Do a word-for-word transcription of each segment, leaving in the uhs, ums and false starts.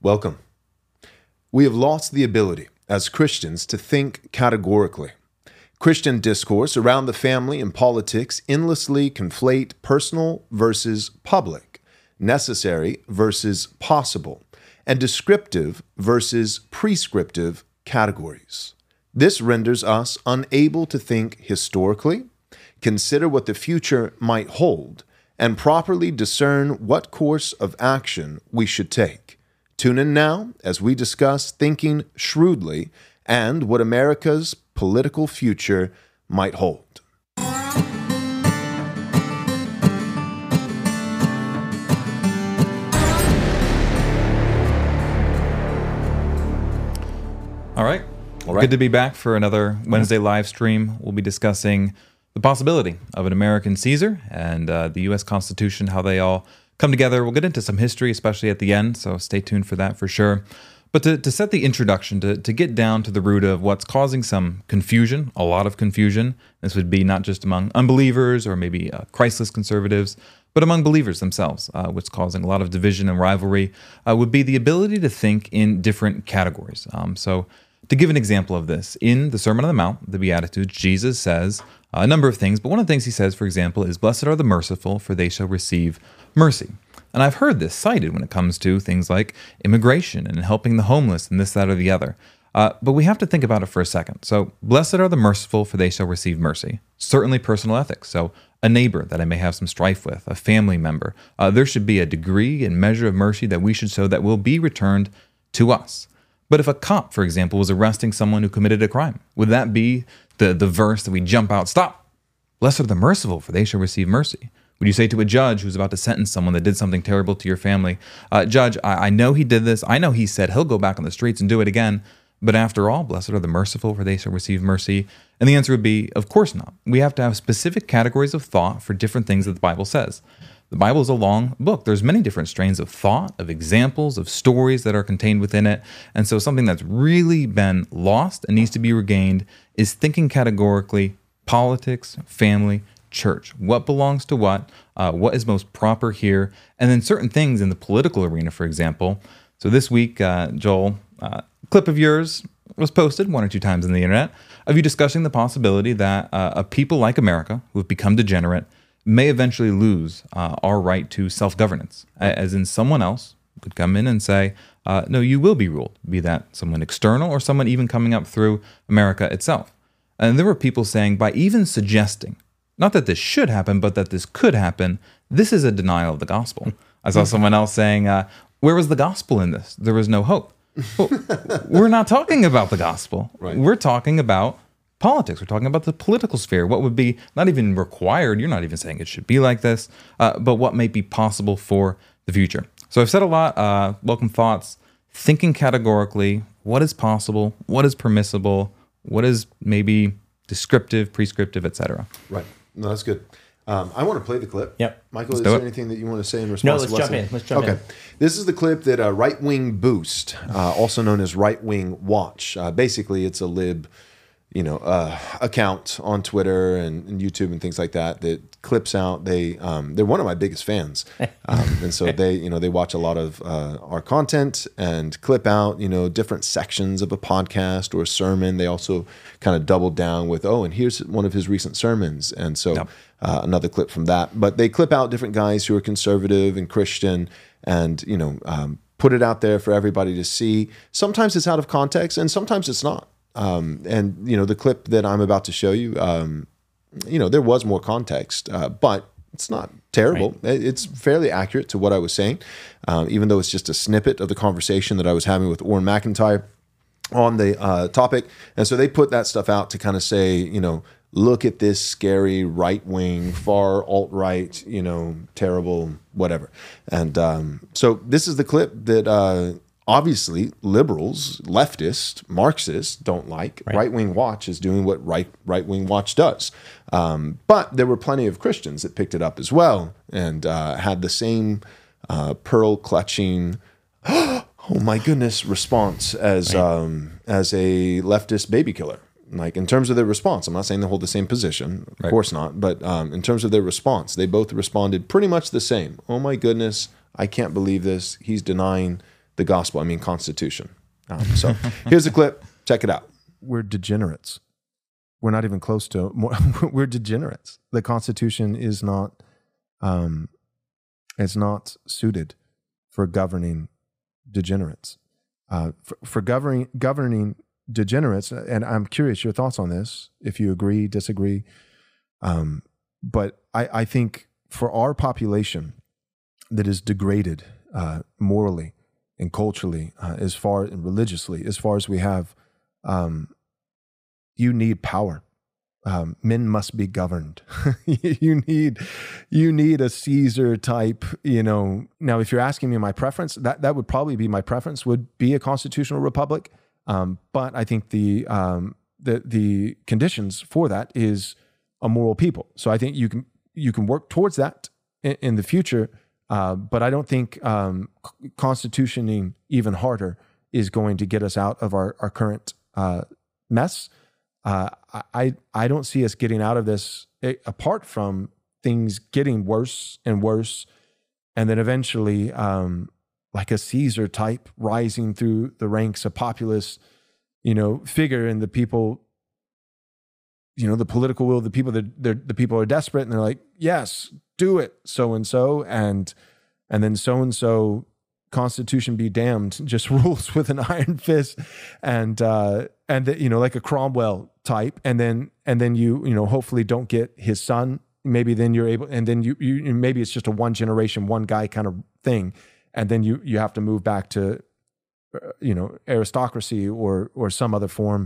Welcome. We have lost the ability as Christians to think categorically. Christian discourse around the family and politics endlessly conflate personal versus public, necessary versus possible, and descriptive versus prescriptive categories. This renders us unable to think historically, consider what the future might hold, and properly discern what course of action we should take. Tune in now as we discuss thinking shrewdly and what America's political future might hold. All right. All right. Good to be back for another Wednesday live stream. We'll be discussing the possibility of an American Caesar and uh, the U S Constitution, how they all come together. We'll get into some history, especially at the end, so stay tuned for that for sure. But to, to set the introduction, to, to get down to the root of what's causing some confusion, a lot of confusion, this would be not just among unbelievers or maybe uh, Christless conservatives, but among believers themselves, uh, what's causing a lot of division and rivalry, uh, would be the ability to think in different categories. Um, so to give an example of this, in the Sermon on the Mount, the Beatitudes, Jesus says a number of things, but one of the things he says, for example, is, "Blessed are the merciful, for they shall receive mercy." And I've heard this cited when it comes to things like immigration and helping the homeless and this, that, or the other. Uh, but we have to think about it for a second. So, blessed are the merciful, for they shall receive mercy. Certainly personal ethics. So, a neighbor that I may have some strife with, a family member, uh, there should be a degree and measure of mercy that we should show that will be returned to us. But if a cop, for example, was arresting someone who committed a crime, would that be the, the verse that we jump out, "Stop! Blessed are the merciful, for they shall receive mercy"? Would you say to a judge who's about to sentence someone that did something terrible to your family, uh, "Judge, I, I know he did this. I know he said he'll go back on the streets and do it again. But after all, blessed are the merciful, for they shall receive mercy"? And the answer would be, of course not. We have to have specific categories of thought for different things that the Bible says. The Bible is a long book. There's many different strains of thought, of examples, of stories that are contained within it. And so something that's really been lost and needs to be regained is thinking categorically: politics, family, church. What belongs to what? Uh, what is most proper here? And then certain things in the political arena, for example. So this week, uh, Joel, uh, a clip of yours was posted one or two times on the internet of you discussing the possibility that uh, a people like America, who have become degenerate, may eventually lose uh, our right to self-governance, as in someone else could come in and say, uh, no, you will be ruled, be that someone external or someone even coming up through America itself. And there were people saying, by even suggesting, not that this should happen, but that this could happen, this is a denial of the gospel. I saw someone else saying, uh, where was the gospel in this? There was no hope. Well, we're not talking about the gospel. Right. We're talking about politics. We're talking about the political sphere. What would be not even required. You're not even saying it should be like this, uh, but what may be possible for the future. So I've said a lot. Uh, welcome thoughts. Thinking categorically. What is possible? What is permissible? What is maybe descriptive, prescriptive, et cetera. Right. No, that's good. Um, I want to play the clip. Yep. Michael, Let's is do there it. anything that you want to say in response No, to let's what's jump in. Let's jump okay. in. This is the clip that uh, Right Wing Boost, uh, also known as Right Wing Watch. Uh, basically, it's a lib, you know, uh, account on Twitter and, and YouTube and things like that that clips out. They um, they're one of my biggest fans, um, and so they you know they watch a lot of uh, our content and clip out you know different sections of a podcast or a sermon. They also kind of double down with, oh, and here's one of his recent sermons, and so Yep. uh, another clip from that. But they clip out different guys who are conservative and Christian, and you know um, put it out there for everybody to see. Sometimes it's out of context, and sometimes it's not. Um, and you know the clip that I'm about to show you, um, you know there was more context, uh, but it's not terrible. Right. It's fairly accurate to what I was saying, um, even though it's just a snippet of the conversation that I was having with Orrin McIntyre on the uh, topic. And so they put that stuff out to kind of say, you know, look at this scary right wing, far alt right, you know, terrible, whatever. And um, so this is the clip that. Uh, Obviously, liberals, leftists, Marxists don't like. Right. Right-Wing Watch is doing what right, Right-Wing Watch does. Um, but there were plenty of Christians that picked it up as well and uh, had the same uh, pearl-clutching, oh my goodness, response as Right. um, as a leftist baby killer. Like in terms of their response, I'm not saying they hold the same position, of Right. course not, but um, in terms of their response, they both responded pretty much the same. Oh my goodness, I can't believe this. He's denying the gospel. I mean, Constitution. Um, so here's a clip. Check it out. We're degenerates. We're not even close to, more, we're degenerates. The Constitution is not, um, it's not suited for governing degenerates. Uh, for, for governing, governing degenerates, and I'm curious your thoughts on this, if you agree, disagree. Um, but I, I think for our population that is degraded uh, morally and culturally, uh, as far and religiously, as far as we have, um, you need power. Um, men must be governed. you need, you need a Caesar type. You know. Now, if you're asking me my preference, that that would probably be my preference. Would be a constitutional republic. Um, but I think the um, the the conditions for that is a moral people. So I think you can you can work towards that in, in the future. Uh, but I don't think um, constitutioning even harder is going to get us out of our our current uh, mess. Uh, I I don't see us getting out of this apart from things getting worse and worse, and then eventually, um, like a Caesar type rising through the ranks, a populist, you know, figure, and the people, you know, the political will, the people that they're the people are desperate, and they're like, yes, do it, so and so, and and then so and so. Constitution be damned, just rules with an iron fist, and uh, and the, you know, like a Cromwell type, and then and then you you know hopefully don't get his son. Maybe then you're able, and then you you maybe it's just a one generation, one guy kind of thing, and then you you have to move back to uh, you know aristocracy or or some other form.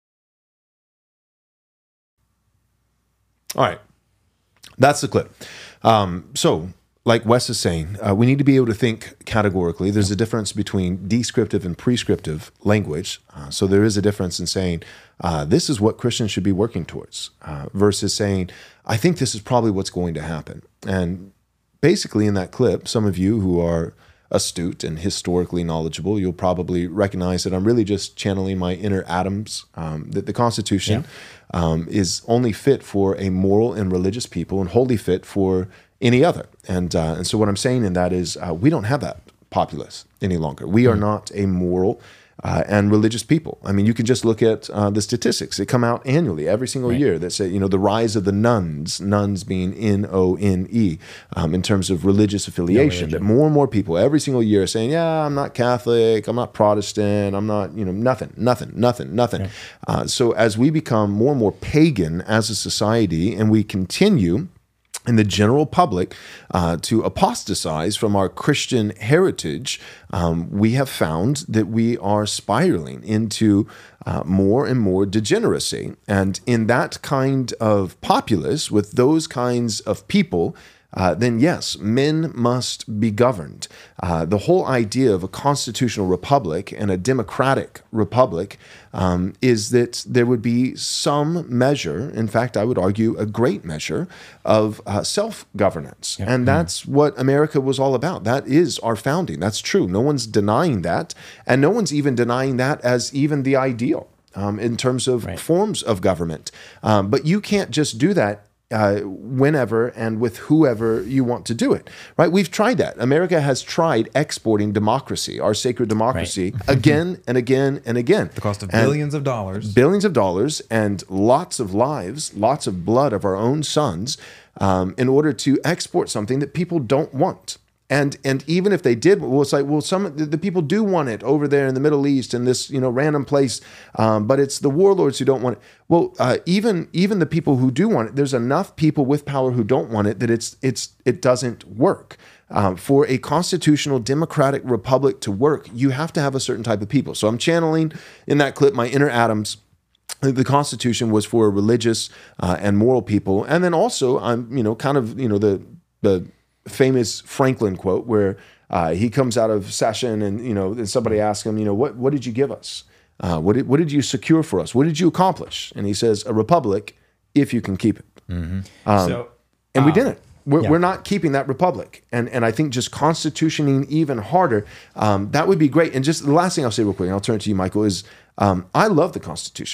All right, that's the clip. Um, so. Like Wes is saying, uh, we need to be able to think categorically. There's a difference between descriptive and prescriptive language. Uh, so there is a difference in saying, uh, this is what Christians should be working towards, uh, versus saying, I think this is probably what's going to happen. And basically in that clip, some of you who are astute and historically knowledgeable, you'll probably recognize that I'm really just channeling my inner Adams, um, that the Constitution yeah. um, is only fit for a moral and religious people and wholly fit for any other. And uh, and so what I'm saying in that is uh, we don't have that populace any longer. We are mm. not a moral uh, and religious people. I mean, you can just look at uh, the statistics that come out annually, every single right. year, that say, you know, the rise of the nuns, nuns being N O N E, um, in terms of religious affiliation, no that more and more people every single year are saying, yeah, I'm not Catholic, I'm not Protestant, I'm not, you know, nothing, nothing, nothing, nothing. Right. Uh, so as we become more and more pagan as a society, and we continue in the general public uh, to apostatize from our Christian heritage, um, we have found that we are spiraling into uh, more and more degeneracy. And in that kind of populace, with those kinds of people, Uh, then yes, men must be governed. Uh, the whole idea of a constitutional republic and a democratic republic um, is that there would be some measure, in fact, I would argue a great measure, of uh, self-governance. Yeah. And that's what America was all about. That is our founding. That's true. No one's denying that. And no one's even denying that as even the ideal um, in terms of right. forms of government. Um, but you can't just do that Uh, whenever and with whoever you want to do it, right? We've tried that. America has tried exporting democracy, our sacred democracy, right. again and again and again. The cost of and billions of dollars. Billions of dollars and lots of lives, lots of blood of our own sons, um, in order to export something that people don't want. And and even if they did, well, it's like, well, some the, the people do want it over there in the Middle East in this, you know, random place, um, but it's the warlords who don't want it. Well, uh, even even the people who do want it, there's enough people with power who don't want it that it's it's it doesn't work. Um, for a constitutional democratic republic to work, you have to have a certain type of people. So I'm channeling in that clip my inner Adams. The Constitution was for religious uh, and moral people, and then also I'm you know kind of you know the the. famous Franklin quote where uh, he comes out of session and, you know, and somebody asks him, you know, what, what did you give us? Uh, what did, what did you secure for us? What did you accomplish? And he says, a republic, if you can keep it. Mm-hmm. Um, so, and we um, didn't. We're, yeah. we're not keeping that republic. And and I think just constitutioning even harder, um, that would be great. And just the last thing I'll say real quick, and I'll turn it to you, Michael, is um, I love the Constitution. Right.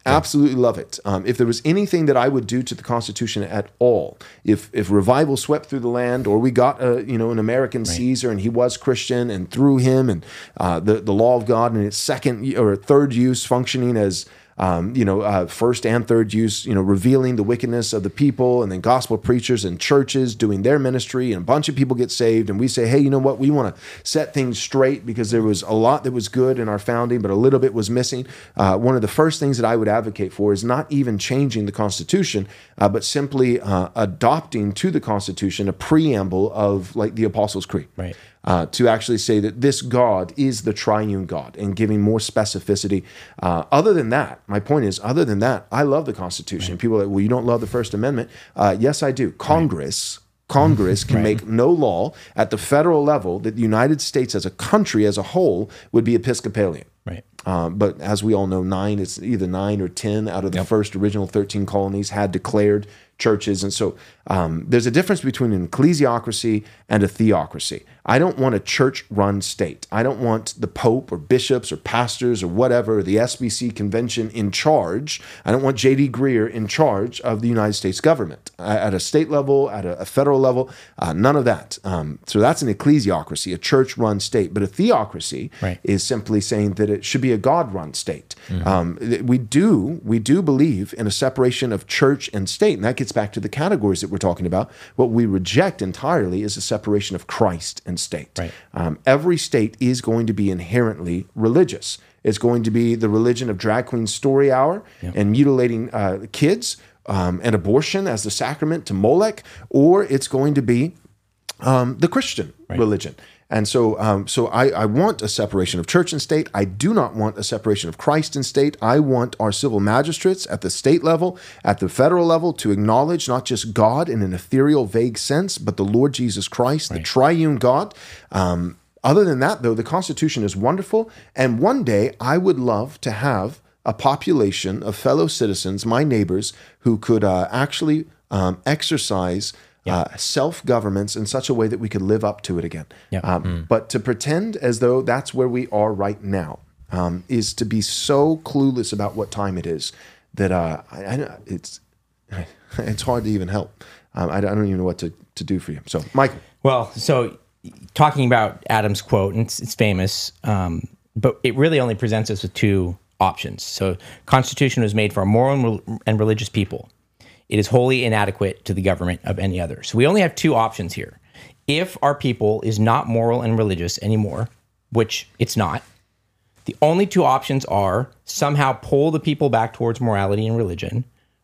Absolutely love it. Um, if there was anything that I would do to the Constitution at all, if if revival swept through the land, or we got a you know an American right. Caesar and he was Christian, and through him and uh, the the law of God and its second or third use functioning as Um, you know, uh, first and third use, you know, revealing the wickedness of the people, and then gospel preachers and churches doing their ministry, and a bunch of people get saved. And we say, hey, you know what? We want to set things straight because there was a lot that was good in our founding, but a little bit was missing. Uh, one of the first things that I would advocate for is not even changing the Constitution, uh, but simply uh, adopting to the Constitution a preamble of like the Apostles' Creed. Right. Uh, to actually say that this God is the triune God, and giving more specificity. Uh, other than that, my point is, other than that, I love the Constitution. Right. People are like, well, you don't love the First Amendment. Uh, yes, I do. Congress, right. Congress can right. make no law at the federal level that the United States as a country, as a whole, would be Episcopalian. Right. Um, but as we all know, nine, it's either nine or ten out of the yep. first original thirteen colonies had declared churches. And so um, there's a difference between an ecclesiocracy and a theocracy. I don't want a church-run state. I don't want the Pope or bishops or pastors or whatever, the S B C convention in charge. I don't want J D Greear in charge of the United States government at a state level, at a, a federal level, uh, none of that. Um, so that's an ecclesiocracy, a church-run state. But a theocracy right. is simply saying that it should be a God-run state. Mm-hmm. Um, we do we do believe in a separation of church and state, and that gets back to the categories that we're talking about. What we reject entirely is a separation of Christ and state. Right. Um, every state is going to be inherently religious. It's going to be the religion of drag queen story hour yep. and mutilating uh, kids um, and abortion as the sacrament to Molech, or it's going to be um, the Christian right. religion. And so um, so I, I want a separation of church and state. I do not want a separation of Christ and state. I want our civil magistrates at the state level, at the federal level, to acknowledge not just God in an ethereal, vague sense, but the Lord Jesus Christ, right. the triune God. Um, other than that, though, the Constitution is wonderful. And one day I would love to have a population of fellow citizens, my neighbors, who could uh, actually um, exercise Yeah. Uh, self-governments in such a way that we could live up to it again. Yeah. Um, mm. But to pretend as though that's where we are right now um, is to be so clueless about what time it is that uh, I, I, it's it's hard to even help. Um, I, I don't even know what to, to do for you. So, Michael. Well, so talking about Adam's quote, and it's, it's famous, um, but it really only presents us with two options. So, Constitution was made for a moral and religious people. It is wholly inadequate to the government of any other. So we only have two options here. If our people is not moral and religious anymore, which it's not, the only two options are somehow pull the people back towards morality and religion,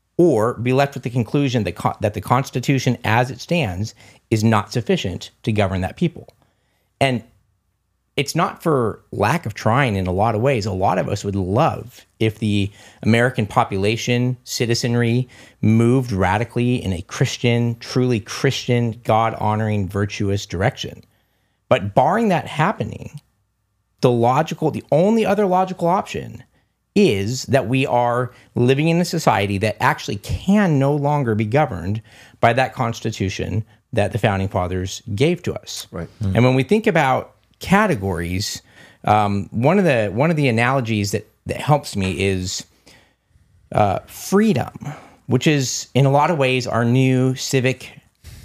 or be left with the conclusion that, co- that the Constitution as it stands is not sufficient to govern that people. And it's not for lack of trying in a lot of ways. A lot of us would love if the American population, citizenry, moved radically in a Christian, truly Christian, God-honoring, virtuous direction. But barring that happening, the logical, the only other logical option is that we are living in a society that actually can no longer be governed by that Constitution that the Founding Fathers gave to us. Right. Mm-hmm. And when we think about categories, um, one of the one of the analogies that, that helps me is uh, freedom, which is in a lot of ways our new civic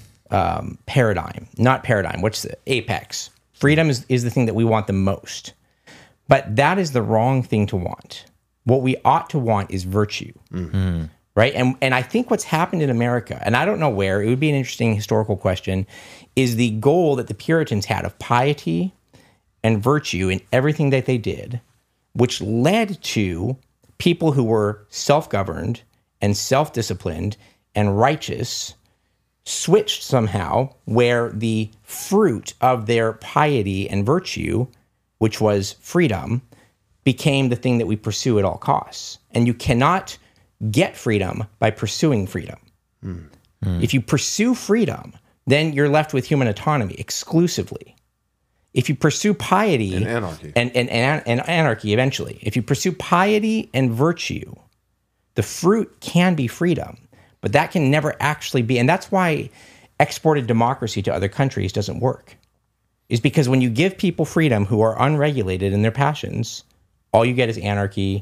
um, paradigm. Not paradigm, what's the apex? Freedom is, is the thing that we want the most. But that is the wrong thing to want. What we ought to want is virtue. Mm-hmm. Right? And and I think what's happened in America, and I don't know where, it would be an interesting historical question, is the goal that the Puritans had of piety and virtue in everything that they did, which led to people who were self-governed and self-disciplined and righteous, switched somehow where the fruit of their piety and virtue, which was freedom, became the thing that we pursue at all costs. And you cannot get freedom by pursuing freedom. Mm. Mm. If you pursue freedom, then you're left with human autonomy exclusively. If you pursue piety and anarchy, and, and, and, and anarchy eventually, if you pursue piety and virtue, the fruit can be freedom, but that can never actually be. And that's why exported democracy to other countries doesn't work, is because when you give people freedom who are unregulated in their passions, all you get is anarchy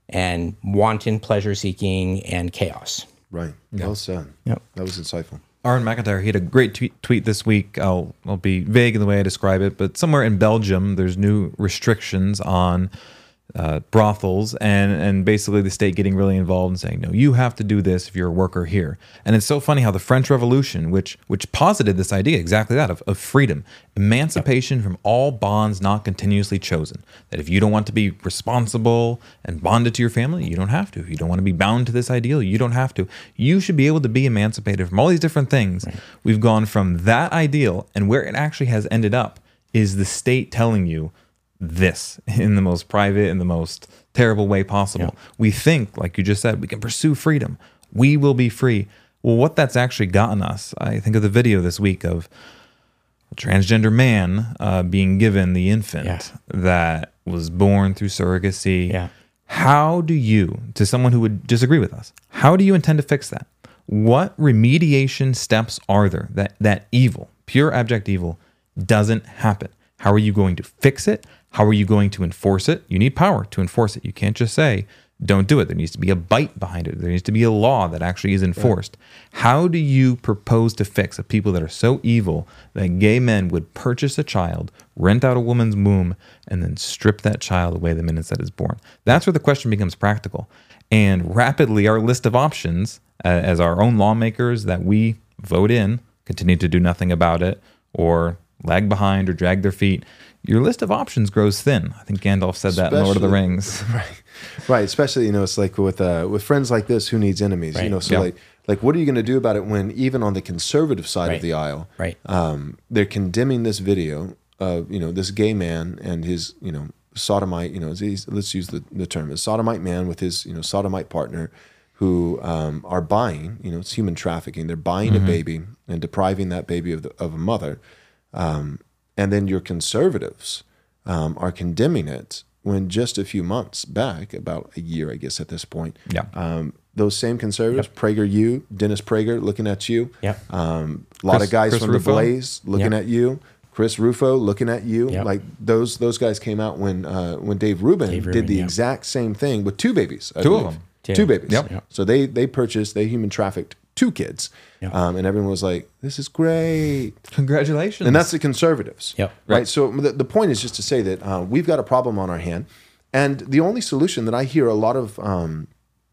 and wanton pleasure seeking and chaos. Right. Well said. Yep. That was insightful. Aaron McIntyre, he had a great tweet, tweet this week. I'll, I'll be vague in the way I describe it, but somewhere in Belgium, there's new restrictions on uh, brothels, and and basically the state getting really involved and saying, no, you have to do this if you're a worker here. And it's so funny how the French Revolution, which which posited this idea, exactly that, of, of freedom, emancipation from all bonds not continuously chosen. That if you don't want to be responsible and bonded to your family, you don't have to. If you don't want to be bound to this ideal, you don't have to. You should be able to be emancipated from all these different things. Right. We've gone from that ideal, and where it actually has ended up is the state telling you this in the most private and the most terrible way possible. Yeah. We think, like you just said, we can pursue freedom. We will be free. Well, what that's actually gotten us, I think of the video this week of a transgender man uh, being given the infant yeah. that was born through surrogacy. Yeah. How do you, to someone who would disagree with us, how do you intend to fix that? What remediation steps are there that that evil, pure abject evil, doesn't happen? How are you going to fix it? How are you going to enforce it? You need power to enforce it. You can't just say, don't do it. There needs to be a bite behind it. There needs to be a law that actually is enforced. Right. How do you propose to fix a people that are so evil that gay men would purchase a child, rent out a woman's womb, and then strip that child away the minute that it's born? That's where the question becomes practical. And rapidly, our list of options uh, as our own lawmakers that we vote in continue to do nothing about it or lag behind or drag their feet, your list of options grows thin. I think Gandalf said that in Lord of the Rings. Right, right. Especially, you know, it's like with uh, with friends like this, who needs enemies? Right. You know, so yeah. like, like, what are you going to do about it when even on the conservative side right. of the aisle, right. um, they're condemning this video of, you know, this gay man and his, you know, sodomite, you know, he's, let's use the, the term, a sodomite man with his, you know, sodomite partner who um, are buying, you know, it's human trafficking. They're buying mm-hmm. a baby and depriving that baby of, the, of a mother. Um, and then your conservatives um, are condemning it when just a few months back, about a year, I guess, at this point, yeah. um, those same conservatives, yep. PragerU, Dennis Prager, looking at you. Yep. Um, a lot Chris, of guys Chris from Rufo. The Blaze looking Yep. at you. Chris Rufo looking at you. Yep. Like those those guys came out when uh, when Dave Rubin, Dave did Rubin, the yep. exact same thing with two babies. I Two believe. of them. Two. Two babies. Yep. Yep. So they they purchased, they human trafficked two kids. Yep. Um, and everyone was like, this is great. Congratulations. And that's the conservatives. Yep. Right. Right. So the, the point is just to say that uh, we've got a problem on our hand. And the only solution that I hear a lot of um,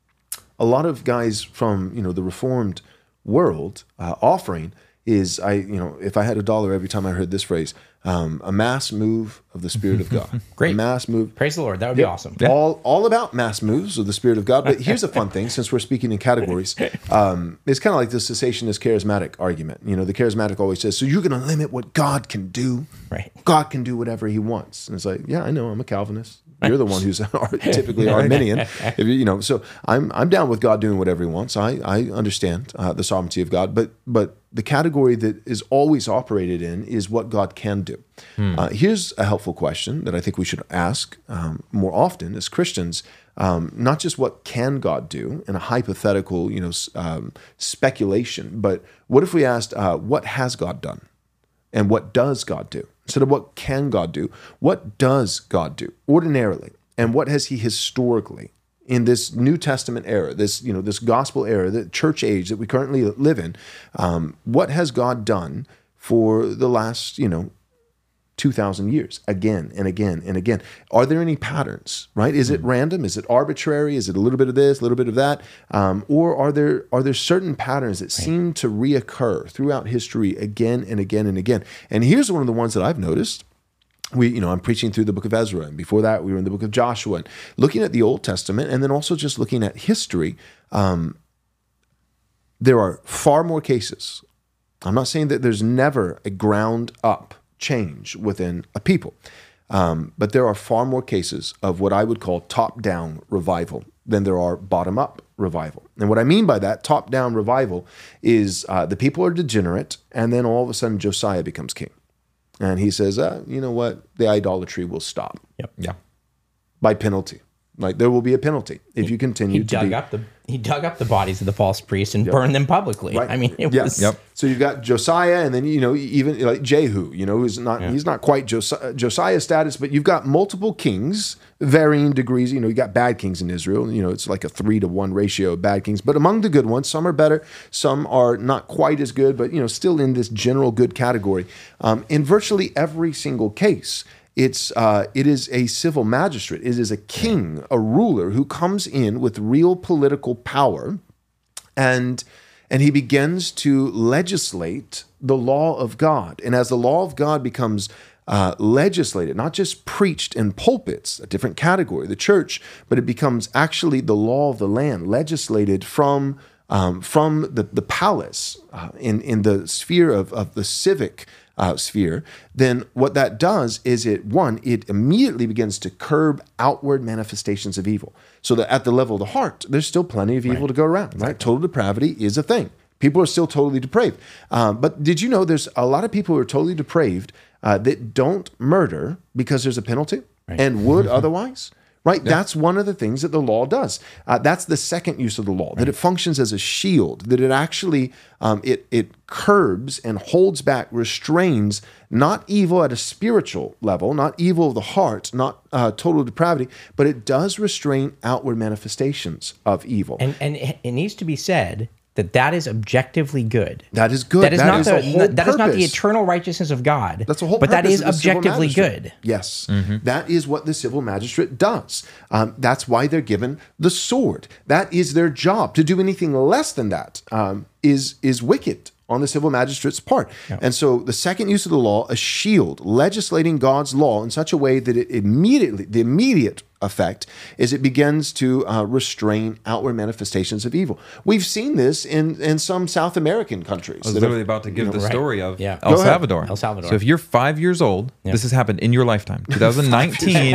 a lot of guys from, you know, the Reformed world uh, offering is, I, you know, if I had a dollar every time I heard this phrase, um, a mass move of the Spirit of God. Great. A mass move. Praise the Lord. That would be Yep. awesome. All all about mass moves of the Spirit of God. But here's a fun thing, since we're speaking in categories. Um, it's kind of like the cessationist charismatic argument. You know, the charismatic always says, so you're going to limit what God can do. Right. God can do whatever he wants. And it's like, yeah, I know, I'm a Calvinist. You're the one who's typically Arminian. If you, you know, so I'm I'm down with God doing whatever he wants. I, I understand uh, the sovereignty of God. But but the category that is always operated in is what God can do. Hmm. Uh, here's a helpful question that I think we should ask um, more often as Christians. Um, not just what can God do in a hypothetical, you know, um, speculation, but what if we asked, uh, what has God done? And what does God do? Instead of what can God do, what does God do ordinarily? And what has he historically in this New Testament era, this, you know, this gospel era, the church age that we currently live in, um, what has God done for the last, you know, two thousand years, again and again and again? Are there any patterns, right? Is it random? Is it arbitrary? Is it a little bit of this, a little bit of that? Um, or are there are there certain patterns that seem to reoccur throughout history again and again and again? And here's one of the ones that I've noticed. We, you know, I'm preaching through the book of Ezra, and before that, we were in the book of Joshua, and looking at the Old Testament, and then also just looking at history. Um, there are far more cases. I'm not saying that there's never a ground up change within a people, um, but there are far more cases of what I would call top-down revival than there are bottom-up revival. And what I mean by that, top-down revival, is uh, the people are degenerate, and then all of a sudden Josiah becomes king. And he says, uh, you know what? The idolatry will stop. Yep. Yeah. By penalty. Like there will be a penalty if you continue He to dug be. up the he dug up the bodies of the false priests and burned them publicly. Right. I mean, it Yeah. was Yep. So you've got Josiah, and then you know even like Jehu, you know, who's not he's not quite Josiah, Josiah status, but you've got multiple kings, varying degrees. You know, you got bad kings in Israel. You know, it's like a three to one ratio of bad kings. But among the good ones, some are better, some are not quite as good, but you know, still in this general good category. Um, in virtually every single case, it's uh, it is a civil magistrate. It is a king, a ruler who comes in with real political power, and and he begins to legislate the law of God. And as the law of God becomes uh, legislated, not just preached in pulpits, a different category, the church, but it becomes actually the law of the land, legislated from um, from the, the palace uh, in, in the sphere of, of the civic uh, sphere, then what that does is it, one, it immediately begins to curb outward manifestations of evil. So that at the level of the heart, there's still plenty of evil right. to go around, right? Total depravity is a thing. People are still totally depraved. Um, but did you know there's a lot of people who are totally depraved uh, that don't murder because there's a penalty right. and would mm-hmm. otherwise? Right? Yeah. That's one of the things that the law does. Uh, that's the second use of the law, right. that it functions as a shield, that it actually, um, it, it curbs and holds back, restrains, not evil at a spiritual level, not evil of the heart, not uh, total depravity, but it does restrain outward manifestations of evil. And, and it needs to be said that that is objectively good. That is good. That is that not is the a whole that is purpose. not the eternal righteousness of God. That's the whole but that purpose is of the civil objectively magistrate. good. Yes. Mm-hmm. That is what the civil magistrate does. Um, that's why they're given the sword. That is their job. To do anything less than that um, is is wicked on the civil magistrate's part. Yeah. And so the second use of the law, a shield, legislating God's law in such a way that it immediately, the immediate effect is it begins to uh, restrain outward manifestations of evil. We've seen this in, in some South American countries. I was literally have, about to give you know, the right. story of yeah. El Salvador. El Salvador. So if you're five years old, yeah. this has happened in your lifetime. twenty nineteen,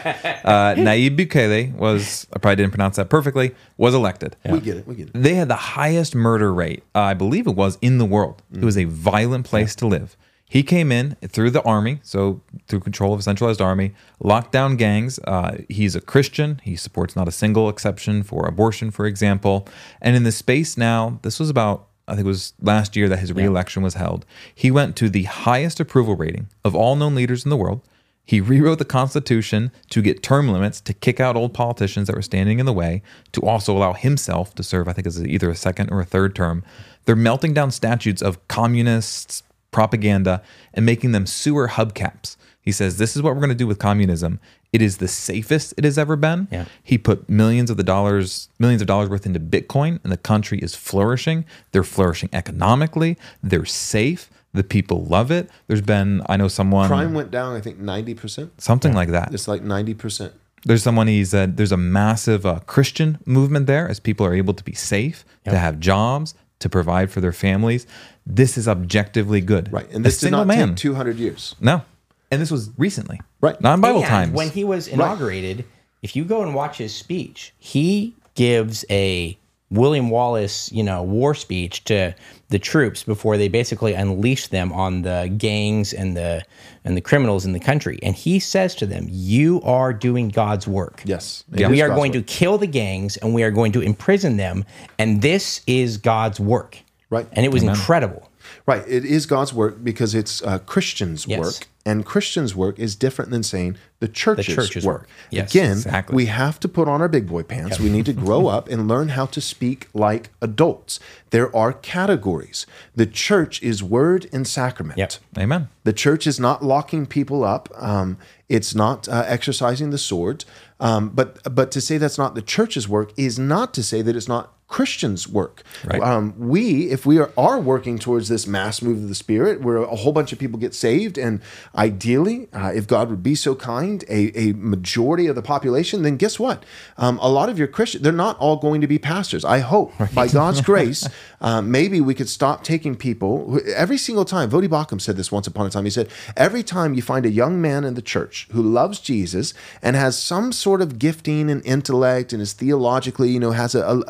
uh, Nayib Bukele was, I probably didn't pronounce that perfectly, was elected. Yeah. We get it, we get it. They had the highest murder rate, uh, I believe it was, in the world. Mm. It was a violent place yeah. to live. He came in through the army, so through control of a centralized army, locked down gangs. Uh, he's a Christian. He supports not a single exception for abortion, for example. And in the space now, this was about, I think it was last year that his re-election was held. He went to the highest approval rating of all known leaders in the world. He rewrote the Constitution to get term limits, to kick out old politicians that were standing in the way, to also allow himself to serve, I think, as either a second or a third term. They're melting down statutes of communists, propaganda, and making them sewer hubcaps. He says, this is what we're going to do with communism. It is the safest it has ever been. Yeah. He put millions of the dollars, millions of dollars worth into Bitcoin, and the country is flourishing. They're flourishing economically. They're safe. The people love it. There's been, I know someone... Crime went down, I think, ninety percent. Something yeah. like that. It's like ninety percent. There's someone, he said, there's a massive uh, Christian movement there as people are able to be safe, yep. to have jobs, to provide for their families. This is objectively good. Right. And this a did not man. take two hundred years. No. And this was recently. Right. Not in Bible and times. When he was inaugurated, right. if you go and watch his speech, he gives a William Wallace, you know, war speech to the troops before they basically unleash them on the gangs and the and the criminals in the country. And he says to them, you are doing God's work. Yes. Yeah. We are God's going work. to kill the gangs and we are going to imprison them. And this is God's work. Right. And it was Amen. incredible. Right. It is God's work because it's uh, Christians' yes. work. And Christians' work is different than saying the church's, the church's work. work. Yes, Again, exactly. we have to put on our big boy pants. We need to grow up and learn how to speak like adults. There are categories. The church is word and sacrament. Yep. Amen. The church is not locking people up. Um, it's not uh, exercising the sword. Um, but but to say that's not the church's work is not to say that it's not Christians' work. Right. Um, we, if we are, are working towards this mass move of the Spirit, where a whole bunch of people get saved, and ideally, uh, if God would be so kind, a, a majority of the population, then guess what? Um, a lot of your Christians, they're not all going to be pastors. I hope, right. by God's grace, um, maybe we could stop taking people, who, every single time, Vodi Bakum said this once upon a time, he said, every time you find a young man in the church who loves Jesus and has some sort of gifting and intellect and is theologically, you know, has a, a,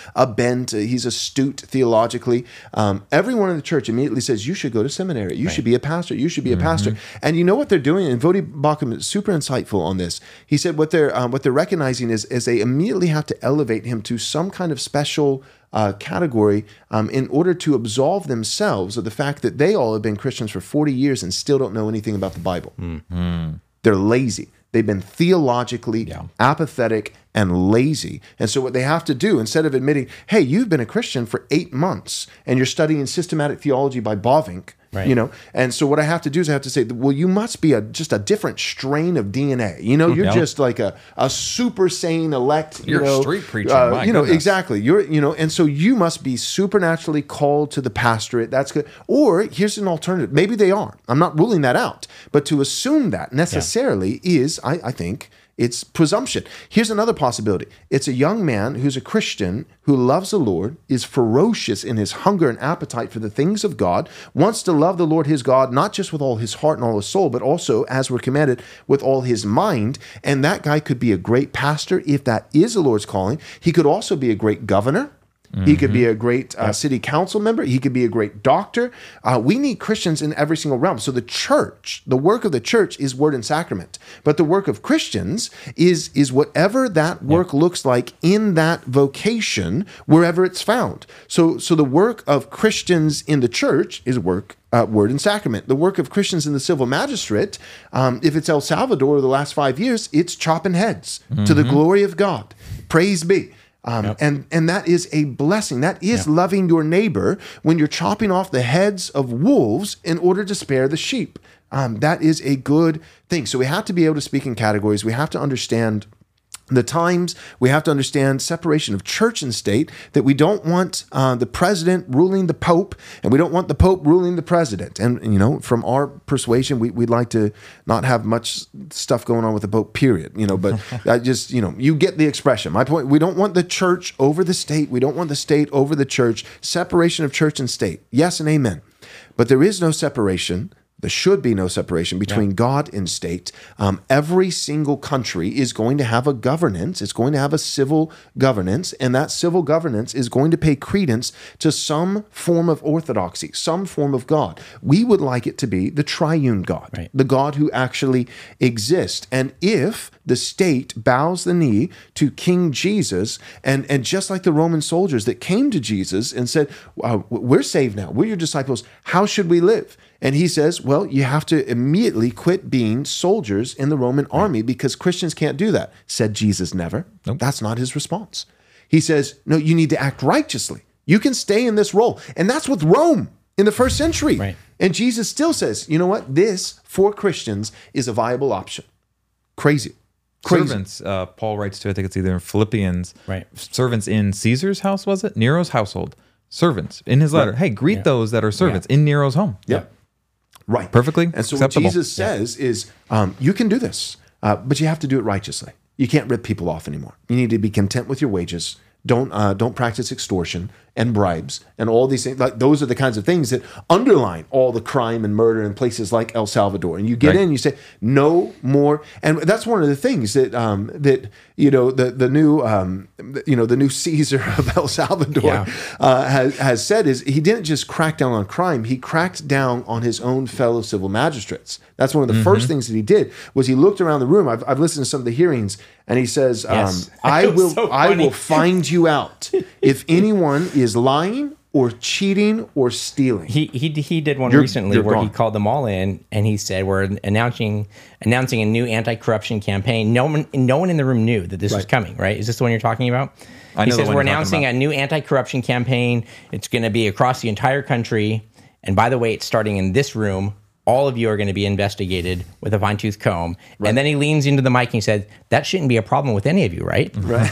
a bent, uh, he's astute theologically. Um, everyone in the church immediately says, you should go to seminary. You right. should be a pastor. You should be mm-hmm. a pastor. And you know what they're doing? And Voddie Baucham is super insightful on this. He said what they're um, what they're recognizing is, is they immediately have to elevate him to some kind of special uh, category um, in order to absolve themselves of the fact that they all have been Christians for forty years and still don't know anything about the Bible. Mm-hmm. They're lazy. They've been theologically yeah. apathetic and lazy. And so what they have to do, instead of admitting, hey, you've been a Christian for eight months and you're studying systematic theology by Bavinck, right. you know, and so what I have to do is I have to say, well, you must be a just a different strain of D N A. You know, you're yeah. just like a, a super sane elect, you you're know, a street preacher, uh, my you know, goodness. exactly. You're, you know, and so you must be supernaturally called to the pastorate. That's good. Or here's an alternative. Maybe they are. I'm not ruling that out, but to assume that necessarily yeah. is, I, I think, it's presumption. Here's another possibility. It's a young man who's a Christian who loves the Lord, is ferocious in his hunger and appetite for the things of God, wants to love the Lord his God, not just with all his heart and all his soul, but also, as we're commanded, with all his mind. And that guy could be a great pastor if that is the Lord's calling. He could also be a great governor. Mm-hmm. He could be a great uh, yep. city council member. He could be a great doctor. Uh, we need Christians in every single realm. So the church, the work of the church is word and sacrament. But the work of Christians is, is whatever that work yep. looks like in that vocation, wherever it's found. So, so the work of Christians in the church is work Uh, word and sacrament. The work of Christians in the civil magistrate, um, if it's El Salvador the last five years, it's chopping heads mm-hmm. to the glory of God. Praise be. Um, yep. and, and that is a blessing. That is yep. loving your neighbor when you're chopping off the heads of wolves in order to spare the sheep. Um, that is a good thing. So we have to be able to speak in categories. We have to understand the times. We have to understand separation of church and state, that we don't want uh, the president ruling the pope, and we don't want the pope ruling the president. And, you know, from our persuasion, we, we'd like to not have much stuff going on with the pope, period. You know, but I just, you know, you get the expression. My point, we don't want the church over the state. We don't want the state over the church. Separation of church and state. Yes and amen. But there is no separation. There should be no separation between yeah. God and state. Um, every single country is going to have a governance. It's going to have a civil governance, and that civil governance is going to pay credence to some form of orthodoxy, some form of God. We would like it to be the triune God, right. the God who actually exists. And if the state bows the knee to King Jesus, and, and just like the Roman soldiers that came to Jesus and said, wow, we're saved now, we're your disciples, how should we live? And he says, well, you have to immediately quit being soldiers in the Roman army because Christians can't do that. Said Jesus never. Nope. That's not his response. He says, no, you need to act righteously. You can stay in this role. And that's with Rome in the first century. Right. And Jesus still says, you know what? This, for Christians, is a viable option. Crazy. Crazy. Servants, uh, Paul writes to, I think it's either in Philippians, right. servants in Caesar's house, was it? Nero's household. Servants in his letter. Right. Hey, greet yeah. those that are servants yeah. in Nero's home. Yeah. Right. Perfectly And so acceptable. what Jesus says yeah. is, um, you can do this, uh, but you have to do it righteously. You can't rip people off anymore. You need to be content with your wages. Don't uh, don't practice extortion and bribes and all these things. Like, those are the kinds of things that underline all the crime and murder in places like El Salvador. And you get right. in, you say no more. And that's one of the things that um, that you know the the new um, you know the new Caesar of El Salvador yeah. uh, has has said is he didn't just crack down on crime. He cracked down on his own fellow civil magistrates. That's one of the mm-hmm. first things that he did. Was he looked around the room. I've, I've listened to some of the hearings, and he says, yes. um, "I will so I will find you out if anyone is lying or cheating or stealing." He he he did one You're- recently you're where gone. he called them all in and he said, "We're announcing announcing a new anti-corruption campaign." No one no one in the room knew that this was Right. coming. Right? Is this the one you're talking about? I He know the says one we're you're talking announcing about. a new anti-corruption campaign. It's going to be across the entire country, and by the way, it's starting in this room. All of you are going to be investigated with a fine-tooth comb. Right. And then he leans into the mic and he said, "That shouldn't be a problem with any of you, right?" Right.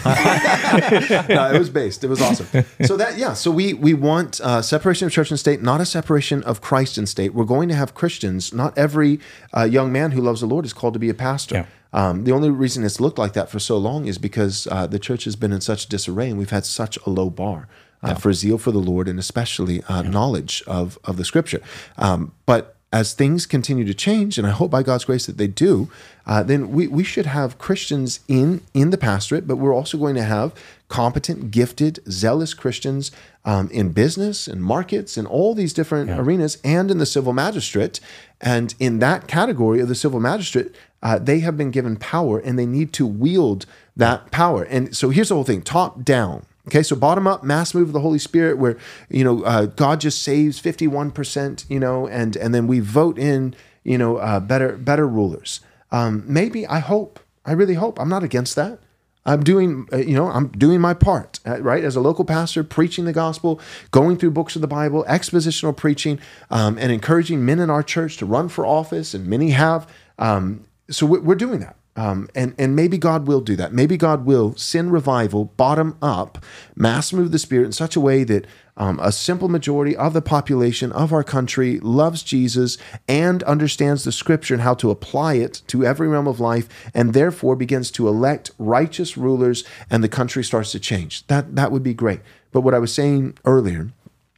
No, it was based. It was awesome. So that, yeah. So we we want uh, separation of church and state, not a separation of Christ and state. We're going to have Christians. Not every uh, young man who loves the Lord is called to be a pastor. Yeah. Um, the only reason it's looked like that for so long is because uh, the church has been in such disarray, and we've had such a low bar uh, yeah. for zeal for the Lord, and especially uh, yeah. knowledge of of the Scripture. Um, but as things continue to change, and I hope by God's grace that they do, uh, then we, we should have Christians in, in the pastorate, but we're also going to have competent, gifted, zealous Christians um, in business and markets and all these different yeah. arenas, and in the civil magistrate. And in that category of the civil magistrate, uh, they have been given power, and they need to wield that power. And so here's the whole thing, top down. Okay, so bottom up, mass move of the Holy Spirit, where, you know, uh, God just saves fifty-one percent, you know, and and then we vote in, you know, uh, better better rulers. Um, maybe, I hope, I really hope. I'm not against that. I'm doing, uh, you know, I'm doing my part, uh, right? As a local pastor, preaching the gospel, going through books of the Bible, expositional preaching, um, and encouraging men in our church to run for office, and many have. Um, so we're, we're doing that. Um, and, and maybe God will do that. Maybe God will send revival, bottom up, mass move the Spirit in such a way that um, a simple majority of the population of our country loves Jesus and understands the Scripture and how to apply it to every realm of life, and therefore begins to elect righteous rulers, and the country starts to change. That, that would be great. But what I was saying earlier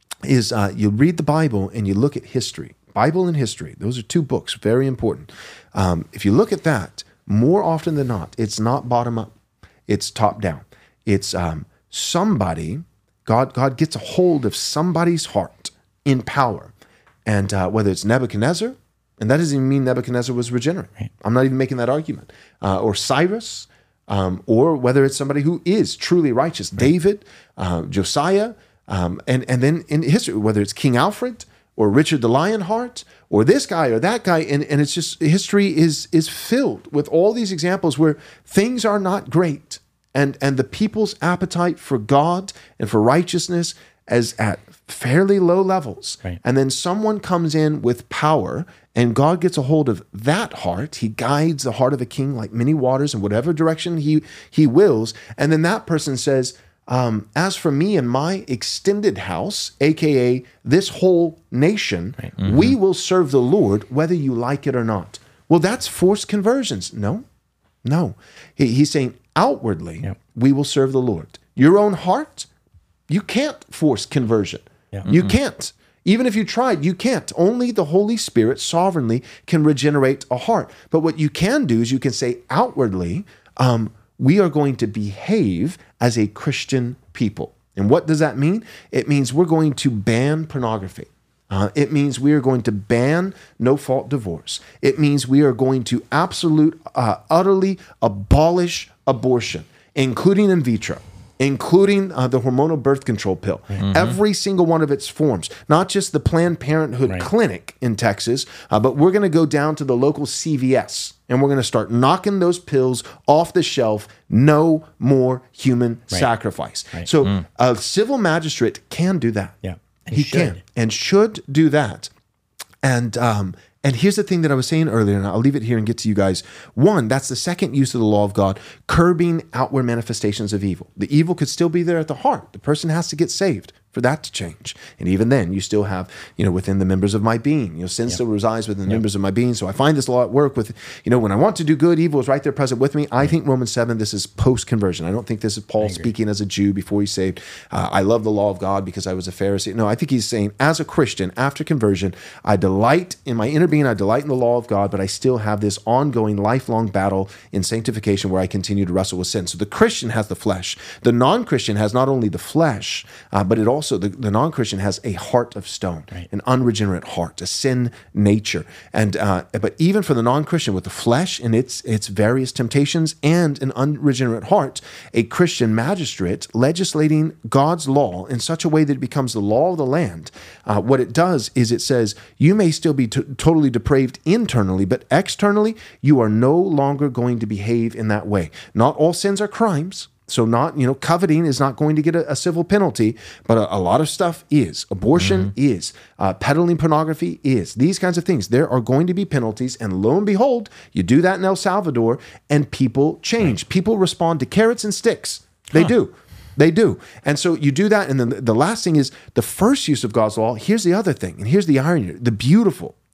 is uh, you read the Bible and you look at history. Bible and history, those are two books, very important. Um, if you look at that, more often than not, it's not bottom up. It's top down. It's um, somebody, God God gets a hold of somebody's heart in power. And uh, whether it's Nebuchadnezzar, and that doesn't even mean Nebuchadnezzar was regenerate. Right. I'm not even making that argument. Uh, or Cyrus, um, or whether it's somebody who is truly righteous. Right. David, uh, Josiah, um, and, and then in history, whether it's King Alfred, or Richard the Lionheart, or this guy or that guy. And, and it's just, history is is filled with all these examples where things are not great. And, and the people's appetite for God and for righteousness is at fairly low levels. Right. And then someone comes in with power, and God gets a hold of that heart. He guides the heart of a king like many waters in whatever direction he, he wills. And then that person says, Um, as for me and my extended house, A K A this whole nation, right. mm-hmm. we will serve the Lord whether you like it or not. Well, that's forced conversions. No, no. He, he's saying outwardly, yep. we will serve the Lord. Your own heart, you can't force conversion. Yeah. You mm-hmm. can't. Even if you tried, you can't. Only the Holy Spirit sovereignly can regenerate a heart. But what you can do is you can say outwardly, um, we are going to behave as a Christian people. And what does that mean? It means we're going to ban pornography. Uh, it means we are going to ban no-fault divorce. It means we are going to absolute, uh, utterly abolish abortion, including in vitro, including uh, the hormonal birth control pill. Mm-hmm. Every single one of its forms, not just the Planned Parenthood right. clinic in Texas, uh, but we're going to go down to the local C V S, and we're going to start knocking those pills off the shelf. No more human right. sacrifice. Right. So mm. a civil magistrate can do that. Yeah, he should. can and should do that. And um, and here's the thing that I was saying earlier, and I'll leave it here and get to you guys. One, that's the second use of the law of God, curbing outward manifestations of evil. The evil could still be there at the heart. The person has to get saved for that to change. And even then, you still have, you know, within the members of my being, you know, sin yep. still resides within the yep. members of my being. So I find this law at work with, you know, when I want to do good, evil is right there present with me. I right. think Romans seven, this is post-conversion. I don't think this is Paul speaking as a Jew before he's saved. Uh, I love the law of God because I was a Pharisee. No, I think he's saying, as a Christian, after conversion, I delight in my inner being, I delight in the law of God, but I still have this ongoing lifelong battle in sanctification where I continue to wrestle with sin. So the Christian has the flesh. The non-Christian has not only the flesh, uh, but it also, the, the non-Christian has a heart of stone, right. an unregenerate heart, a sin nature. And uh, but even for the non-Christian, with the flesh and its its various temptations and an unregenerate heart, a Christian magistrate legislating God's law in such a way that it becomes the law of the land, uh, what it does is it says, you may still be t- totally depraved internally, but externally, you are no longer going to behave in that way. Not all sins are crimes. So not, you know, coveting is not going to get a, a civil penalty, but a, a lot of stuff is. Abortion mm-hmm. is. Uh, peddling pornography is. These kinds of things. There are going to be penalties, and lo and behold, you do that in El Salvador, and people change. Right. People respond to carrots and sticks. They huh. do. They do. And so you do that, and then the last thing is the first use of God's law. Here's the other thing, and here's the irony, the beautiful,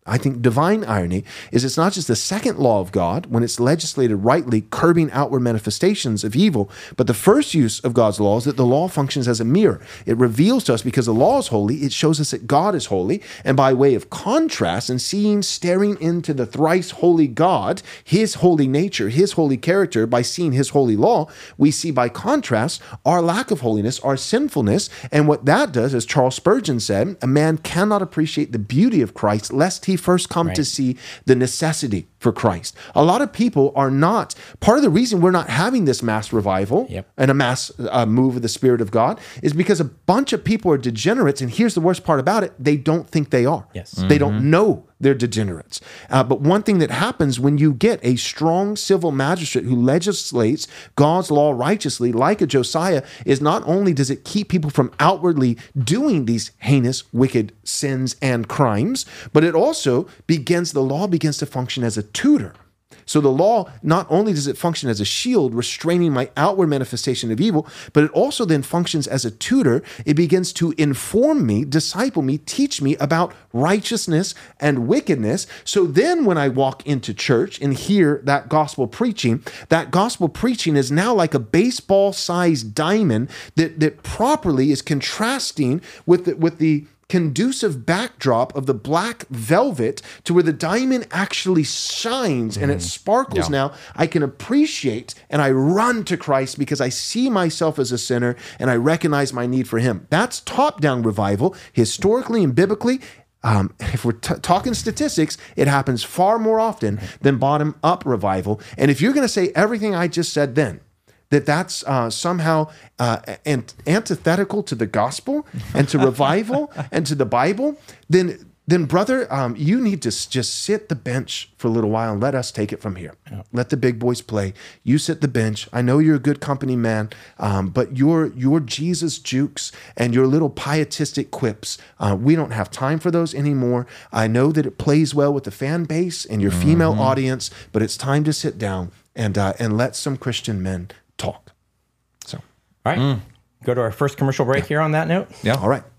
I think divine irony is it's not just the second law of God when it's legislated rightly, curbing outward manifestations of evil, but the first use of God's law is that the law functions as a mirror. It reveals to us, because the law is holy, it shows us that God is holy, and by way of contrast and seeing, staring into the thrice holy God, his holy nature, his holy character, by seeing his holy law, we see by contrast our lack of holiness, our sinfulness, and what that does, as Charles Spurgeon said, a man cannot appreciate the beauty of Christ lest he first come Right. to see the necessity for Christ. A lot of people are not, part of the reason we're not having this mass revival Yep. and a mass uh, move of the Spirit of God is because a bunch of people are degenerates, and here's the worst part about it, they don't think they are. Yes. They don't know they're degenerates. Uh, but one thing that happens when you get a strong civil magistrate who legislates God's law righteously, like a Josiah, is not only does it keep people from outwardly doing these heinous, wicked sins and crimes, but it also begins, the law begins to function as a tutor. So the law, not only does it function as a shield, restraining my outward manifestation of evil, but it also then functions as a tutor. It begins to inform me, disciple me, teach me about righteousness and wickedness. So then when I walk into church and hear that gospel preaching, that gospel preaching is now like a baseball-sized diamond that, that properly is contrasting with the, with the conducive backdrop of the black velvet to where the diamond actually shines and it sparkles. Yeah. Now I can appreciate and I run to Christ because I see myself as a sinner and I recognize my need for him. That's top-down revival, historically and biblically. Um, if we're t- talking statistics, it happens far more often than bottom-up revival. And if you're going to say everything I just said then, that that's uh, somehow uh, ant- antithetical to the gospel and to revival and to the Bible, then, then brother, um, you need to s- just sit the bench for a little while and let us take it from here. Yeah. Let the big boys play. You sit the bench. I know you're a good company man, um, but your your Jesus jukes and your little pietistic quips, uh, we don't have time for those anymore. I know that it plays well with the fan base and your mm-hmm. female audience, but it's time to sit down and uh, and let some Christian men talk. So, all right. Mm. Go to our first commercial break yeah. here on that note. Yeah. All right.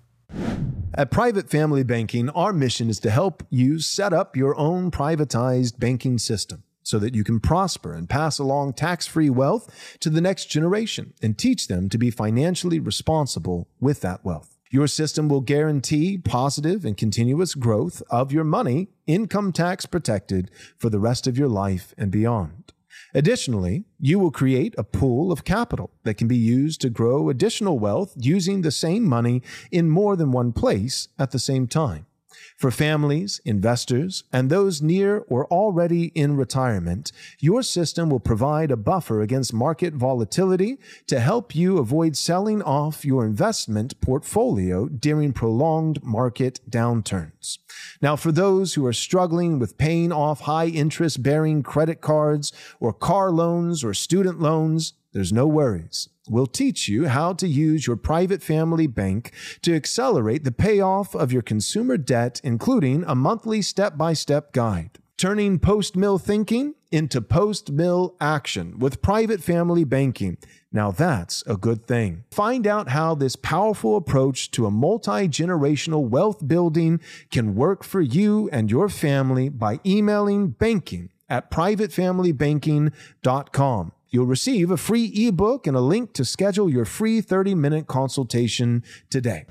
At Private Family Banking, our mission is to help you set up your own privatized banking system so that you can prosper and pass along tax-free wealth to the next generation and teach them to be financially responsible with that wealth. Your system will guarantee positive and continuous growth of your money, income tax protected for the rest of your life and beyond. Additionally, you will create a pool of capital that can be used to grow additional wealth using the same money in more than one place at the same time. For families, investors, and those near or already in retirement, your system will provide a buffer against market volatility to help you avoid selling off your investment portfolio during prolonged market downturns. Now, for those who are struggling with paying off high interest-bearing credit cards or car loans or student loans, there's no worries. We'll teach you how to use your private family bank to accelerate the payoff of your consumer debt, including a monthly step-by-step guide. Turning post-mill thinking into post-mill action with private family banking. Now that's a good thing. Find out how this powerful approach to a multi-generational wealth building can work for you and your family by emailing banking at private family banking dot com. You'll receive a free ebook and a link to schedule your free thirty-minute consultation today.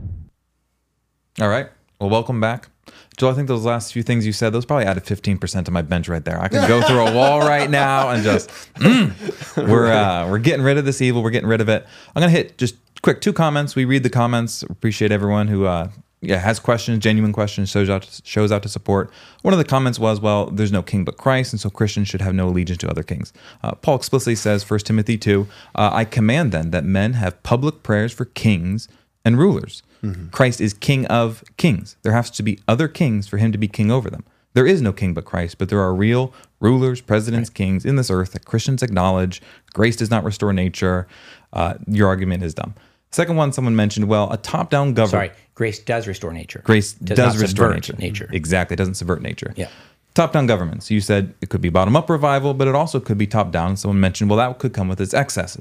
All right. Well, welcome back. Joel, I think those last few things you said, those probably added fifteen percent to my bench right there. I could go through a wall right now and just, mm, we're uh, we're getting rid of this evil. We're getting rid of it. I'm going to hit just quick two comments. We read the comments. Appreciate everyone who uh, yeah has questions, genuine questions, shows out, to, shows out to support. One of the comments was, well, there's no king but Christ, and so Christians should have no allegiance to other kings. Uh, Paul explicitly says, First Timothy two, uh, I command then that men have public prayers for kings and rulers. Mm-hmm. Christ is king of kings. There has to be other kings for him to be king over them. There is no king but Christ, but there are real rulers, presidents, right. kings in this earth that Christians acknowledge. Grace does not restore nature. Uh, your argument is dumb. Second one, someone mentioned, well, a top-down government. Sorry, grace does restore nature. Grace does, does not restore subvert nature. nature. Exactly, it doesn't subvert nature. Yeah. Top-down governments. You said it could be bottom-up revival, but it also could be top-down. Someone mentioned, well, that could come with its excesses.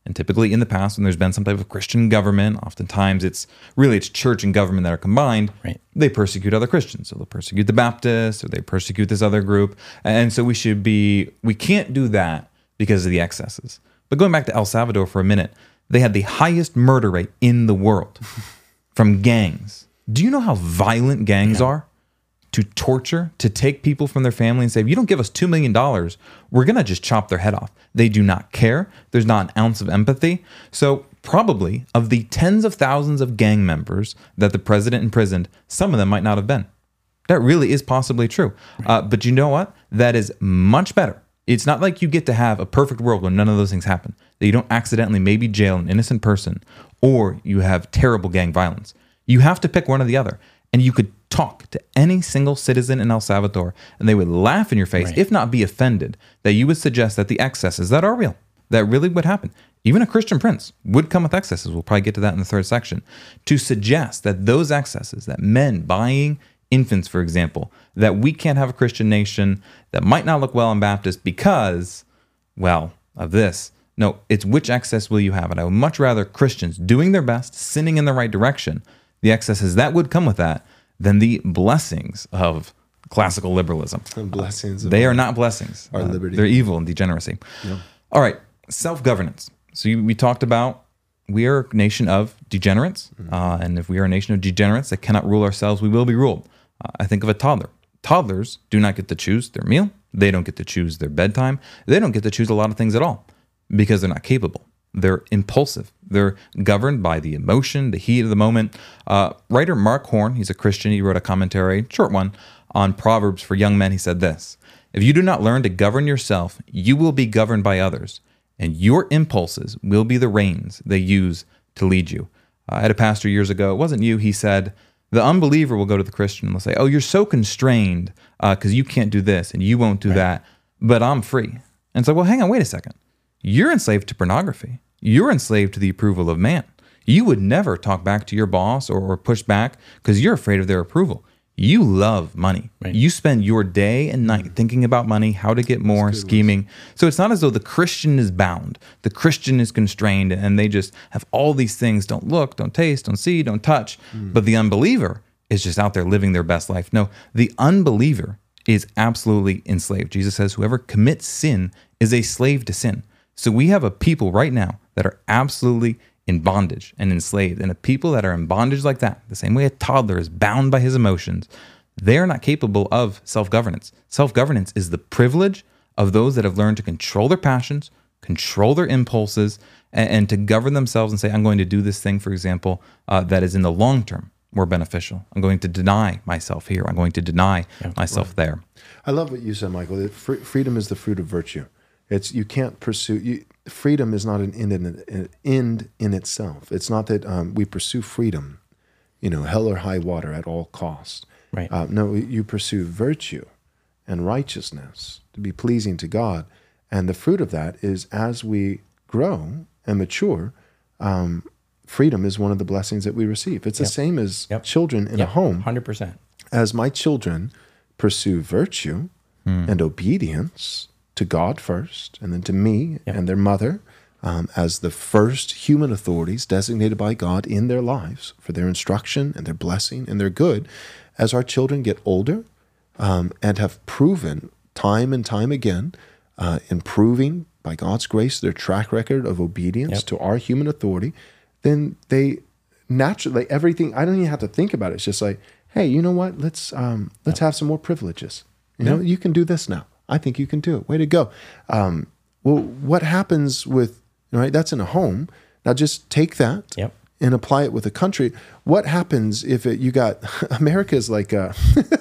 And typically in the past, when there's been some type of Christian government, oftentimes it's really it's church and government that are combined. Right. They persecute other Christians. So they'll persecute the Baptists or they persecute this other group. And so we should be, we can't do that because of the excesses. But going back to El Salvador for a minute, they had the highest murder rate in the world from gangs. Do you know how violent gangs Yeah. are? To torture, to take people from their family and say, if you don't give us two million dollars, we're going to just chop their head off. They do not care. There's not an ounce of empathy. So probably of the tens of thousands of gang members that the president imprisoned, some of them might not have been. That really is possibly true. Uh, but you know what? That is much better. It's not like you get to have a perfect world where none of those things happen, that you don't accidentally maybe jail an innocent person or you have terrible gang violence. You have to pick one or the other. And you could talk to any single citizen in El Salvador and they would laugh in your face, Right. if not be offended, that you would suggest that the excesses that are real, that really would happen. Even a Christian prince would come with excesses. We'll probably get to that in the third section. To suggest that those excesses, that men buying infants, for example, that we can't have a Christian nation that might not look well on Baptists because, well, of this. No, it's which excess will you have? And I would much rather Christians doing their best, sinning in the right direction, the excesses that would come with that, than the blessings of classical liberalism. And blessings. Of They are not blessings. our Uh, liberty. They're evil and degeneracy. All right, self-governance. So you, we talked about we are a nation of degenerates, uh, and if we are a nation of degenerates that cannot rule ourselves, we will be ruled. Uh, I think of a toddler. Toddlers do not get to choose their meal. They don't get to choose their bedtime. They don't get to choose a lot of things at all because they're not capable. They're impulsive. They're governed by the emotion, the heat of the moment. Uh, writer Mark Horn, he's a Christian. He wrote a commentary, short one, on Proverbs for young men. He said this: if you do not learn to govern yourself, you will be governed by others, and your impulses will be the reins they use to lead you. Uh, I had a pastor years ago, it wasn't you, he said, the unbeliever will go to the Christian and they'll say, oh, you're so constrained because uh, you can't do this and you won't do right. that, but I'm free. And so, well, hang on, wait a second. You're enslaved to pornography. You're enslaved to the approval of man. You would never talk back to your boss or, or push back because you're afraid of their approval. You love money. Right. You spend your day and night thinking about money, how to get more, scheming. Ones. So it's not as though the Christian is bound. The Christian is constrained and they just have all these things. Don't look, don't taste, don't see, don't touch. Mm. But the unbeliever is just out there living their best life. No, the unbeliever is absolutely enslaved. Jesus says, whoever commits sin is a slave to sin. So we have a people right now that are absolutely in bondage and enslaved. And a people that are in bondage like that, the same way a toddler is bound by his emotions, they're not capable of self-governance. Self-governance is the privilege of those that have learned to control their passions, control their impulses, and, and to govern themselves and say, I'm going to do this thing, for example, uh, that is in the long term more beneficial. I'm going to deny myself here. I'm going to deny yeah, myself right. there. I love what you said, Michael. That free, freedom is the fruit of virtue. It's you can't pursue you, freedom is not an end in, an end in itself. It's not that um, we pursue freedom, you know, hell or high water at all costs. Right. Uh, no, you pursue virtue and righteousness to be pleasing to God, and the fruit of that is as we grow and mature. Um, freedom is one of the blessings that we receive. It's yep. the same as yep. children in yep. a home. one hundred percent. As my children pursue virtue mm. and obedience to God first, and then to me yep. and their mother um, as the first human authorities designated by God in their lives for their instruction and their blessing and their good. As our children get older um, and have proven time and time again, uh, improving by God's grace their track record of obedience yep. to our human authority, then they naturally, everything, I don't even have to think about it. It's just like, hey, you know what? Let's um, let's yep. have some more privileges. You know, yep. you can do this now. I think you can do it. Way to go. Um, well, what happens with, right, that's in a home. Now just take that yep. and apply it with a country. What happens if it, you got, America is like a,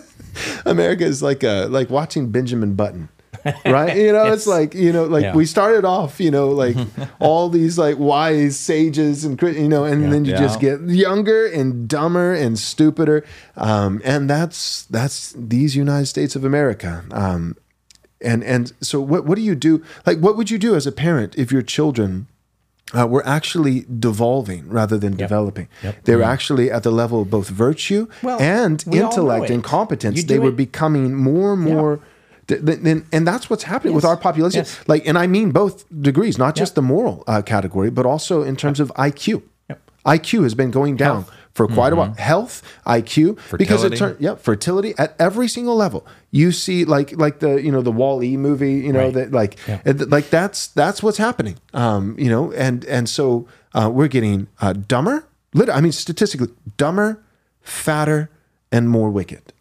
America is like a, like watching Benjamin Button, right? You know, it's, it's like, you know, like yeah. we started off, you know, like all these like wise sages and, you know, and yeah. then you yeah. just get younger and dumber and stupider. Um, and that's, that's these United States of America. Um, And and so what what do you do? Like, what would you do as a parent if your children uh, were actually devolving rather than yep. developing? Yep. They were mm-hmm. actually at the level of both virtue well, and intellect and competence. They were becoming more and more yeah. th- th- then and that's what's happening with Yes. our population. Yes. Like, and I mean both degrees, not just the moral uh, category, but also in terms of I Q. Yep. I Q has been going down for quite a while. Health, I Q, because it Fertility. turns yeah, fertility at every single level. You see, like like the you know the Wall-E movie, you know Right. that like Yeah. it- like that's that's what's happening. Um, you know, and and so uh, we're getting uh, dumber. Lit- I mean, statistically, dumber, fatter, and more wicked.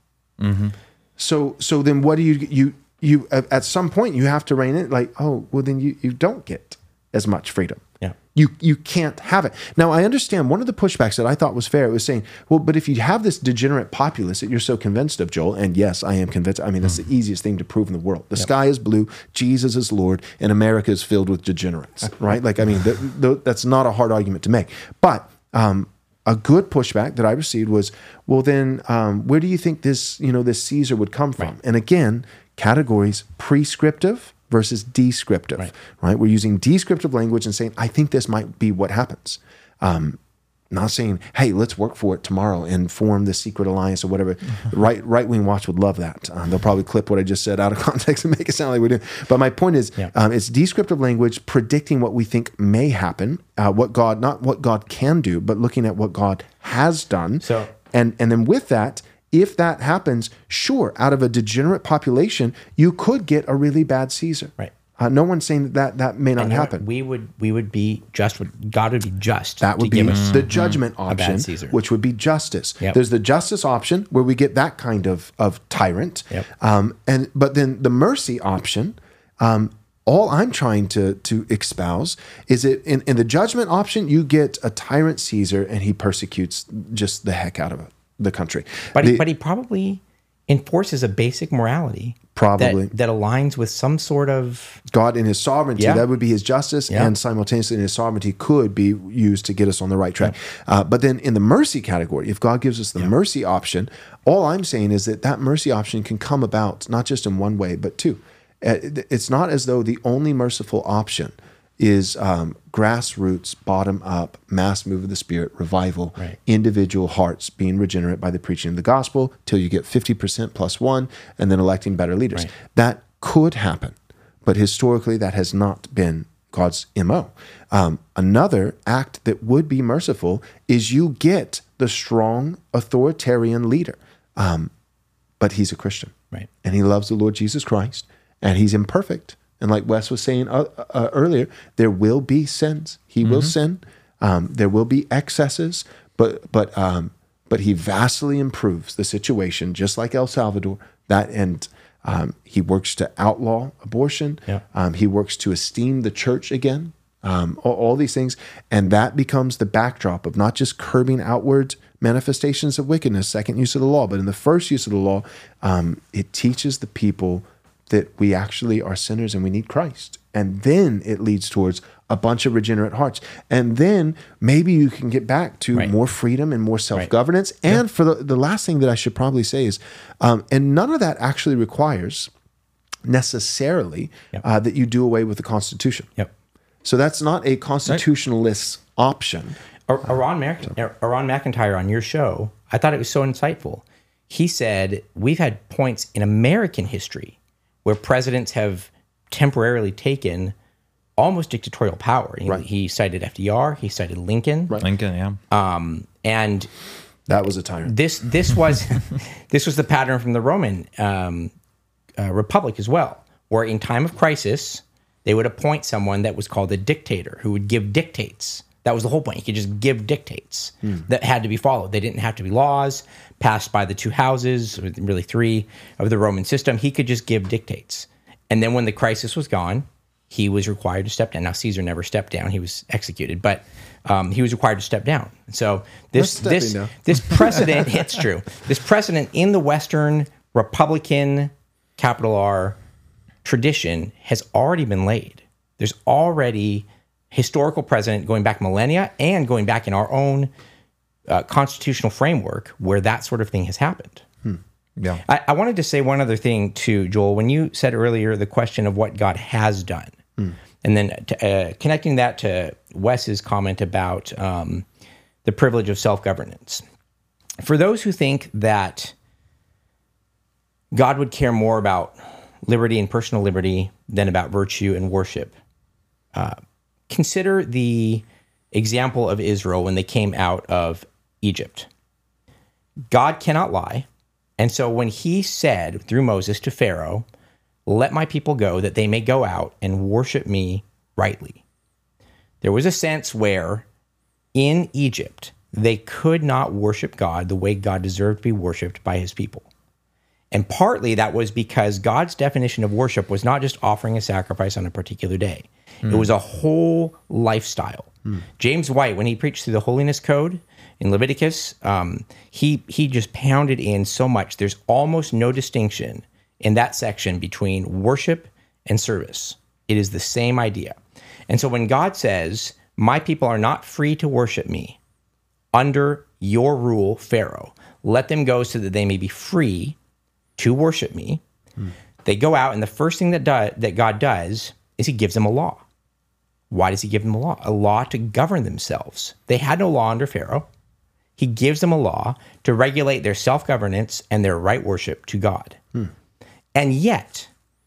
So so then what do you you you at at some point you have to rein in like, oh, well then you you don't get as much freedom. Yeah. You you can't have it. Now I understand one of the pushbacks that I thought was fair. It was saying, well, but if you have this degenerate populace that you're so convinced of, Joel, and yes, I am convinced. I mean, that's the easiest thing to prove in the world. The sky is blue, Jesus is Lord, and America is filled with degenerates, right? Like, I mean, th- th- that's not a hard argument to make. But um, a good pushback that I received was, well, then um, where do you think this, you know, this Caesar would come from? And again, categories prescriptive versus descriptive, right. Right. We're using descriptive language and saying, I think this might be what happens. Um, not saying, hey, let's work for it tomorrow and form the secret alliance or whatever. right right wing watch would love that. Um, they'll probably clip what I just said out of context and make it sound like we're doing. But my point is, Yeah. um, it's descriptive language predicting what we think may happen, uh, what God, not what God can do, but looking at what God has done. So- and and then with that, if that happens, sure, out of a degenerate population, you could get a really bad Caesar. Right. Uh, no one's saying that that, that may not And you know what? happen. We would we would be just. Would, God would be just. That would to be give us the judgment bad option, Caesar. which would be justice. Yep. There's the justice option where we get that kind of of tyrant, Yep. um, and but then the mercy option. Um, all I'm trying to to espouse is it in, in the judgment option, you get a tyrant Caesar and he persecutes just the heck out of the country. But The- he, but he probably enforces a basic morality. Probably. that, that aligns with some sort of God in his sovereignty, Yeah. that would be his justice, Yeah. and simultaneously in his sovereignty could be used to get us on the right track. Uh, but then in the mercy category, if God gives us the mercy option, all I'm saying is that that mercy option can come about not just in one way, but two. Uh, it- It's not as though the only merciful option is um, grassroots, bottom up, mass move of the Spirit, revival, Right. individual hearts being regenerate by the preaching of the gospel till you get fifty percent plus one, and then electing better leaders. Right. That could happen, but historically that has not been God's M O. Um, another act that would be merciful is you get the strong authoritarian leader, um, but he's a Christian. Right. And he loves the Lord Jesus Christ, and he's imperfect. And like Wes was saying uh, uh, earlier, there will be sins. He will sin. Um, there will be excesses, but but um, but he vastly improves the situation, just like El Salvador. That and um, he works to outlaw abortion. Yeah. Um, he works to esteem the church again. Um, all, all these things, and that becomes the backdrop of not just curbing outward manifestations of wickedness, second use of the law, but in the first use of the law, um, it teaches the people that we actually are sinners and we need Christ. And then it leads towards a bunch of regenerate hearts. And then maybe you can get back to Right. more freedom and more self-governance. And for the, the last thing that I should probably say is, um, and none of that actually requires necessarily Yep. uh, that you do away with the Constitution. Yep. So that's not a constitutionalist option. Ar- Aaron, Mac- Aaron McIntyre on your show, I thought it was so insightful. He said, we've had points in American history where presidents have temporarily taken almost dictatorial power. He, Right. he cited F D R, he cited Lincoln, Lincoln, yeah. um, and That was a tyrant. this this was this was the pattern from the Roman um, uh, Republic as well, where in time of crisis they would appoint someone that was called a dictator who would give dictates. That was the whole point. He could just give dictates that had to be followed. They didn't have to be laws passed by the two houses, or really three, of the Roman system. He could just give dictates. And then when the crisis was gone, he was required to step down. Now, Caesar never stepped down. He was executed, but um, he was required to step down. So this Not stepping this down. this precedent, it's true. This precedent in the Western Republican, capital R, tradition has already been laid. There's already historical precedent going back millennia and going back in our own uh, constitutional framework where that sort of thing has happened. Yeah. I, I wanted to say one other thing too, Joel. When you said earlier the question of what God has done, and then to, uh, connecting that to Wes's comment about um, the privilege of self-governance. For those who think that God would care more about liberty and personal liberty than about virtue and worship. Uh, consider the example of Israel when they came out of Egypt. God cannot lie. And so when he said through Moses to Pharaoh, let my people go that they may go out and worship me rightly. There was a sense where in Egypt, they could not worship God the way God deserved to be worshiped by his people. And partly that was because God's definition of worship was not just offering a sacrifice on a particular day. Mm. It was a whole lifestyle. Mm. James White, when he preached through the Holiness Code in Leviticus, um, he he just pounded in so much. There's almost no distinction in that section between worship and service. It is the same idea. And so when God says, my people are not free to worship me under your rule, Pharaoh, let them go so that they may be free to worship me. Hmm. They go out, and the first thing that do, that God does is he gives them a law. Why does he give them a law? A law to govern themselves. They had no law under Pharaoh. He gives them a law to regulate their self-governance and their right worship to God. Hmm. And yet,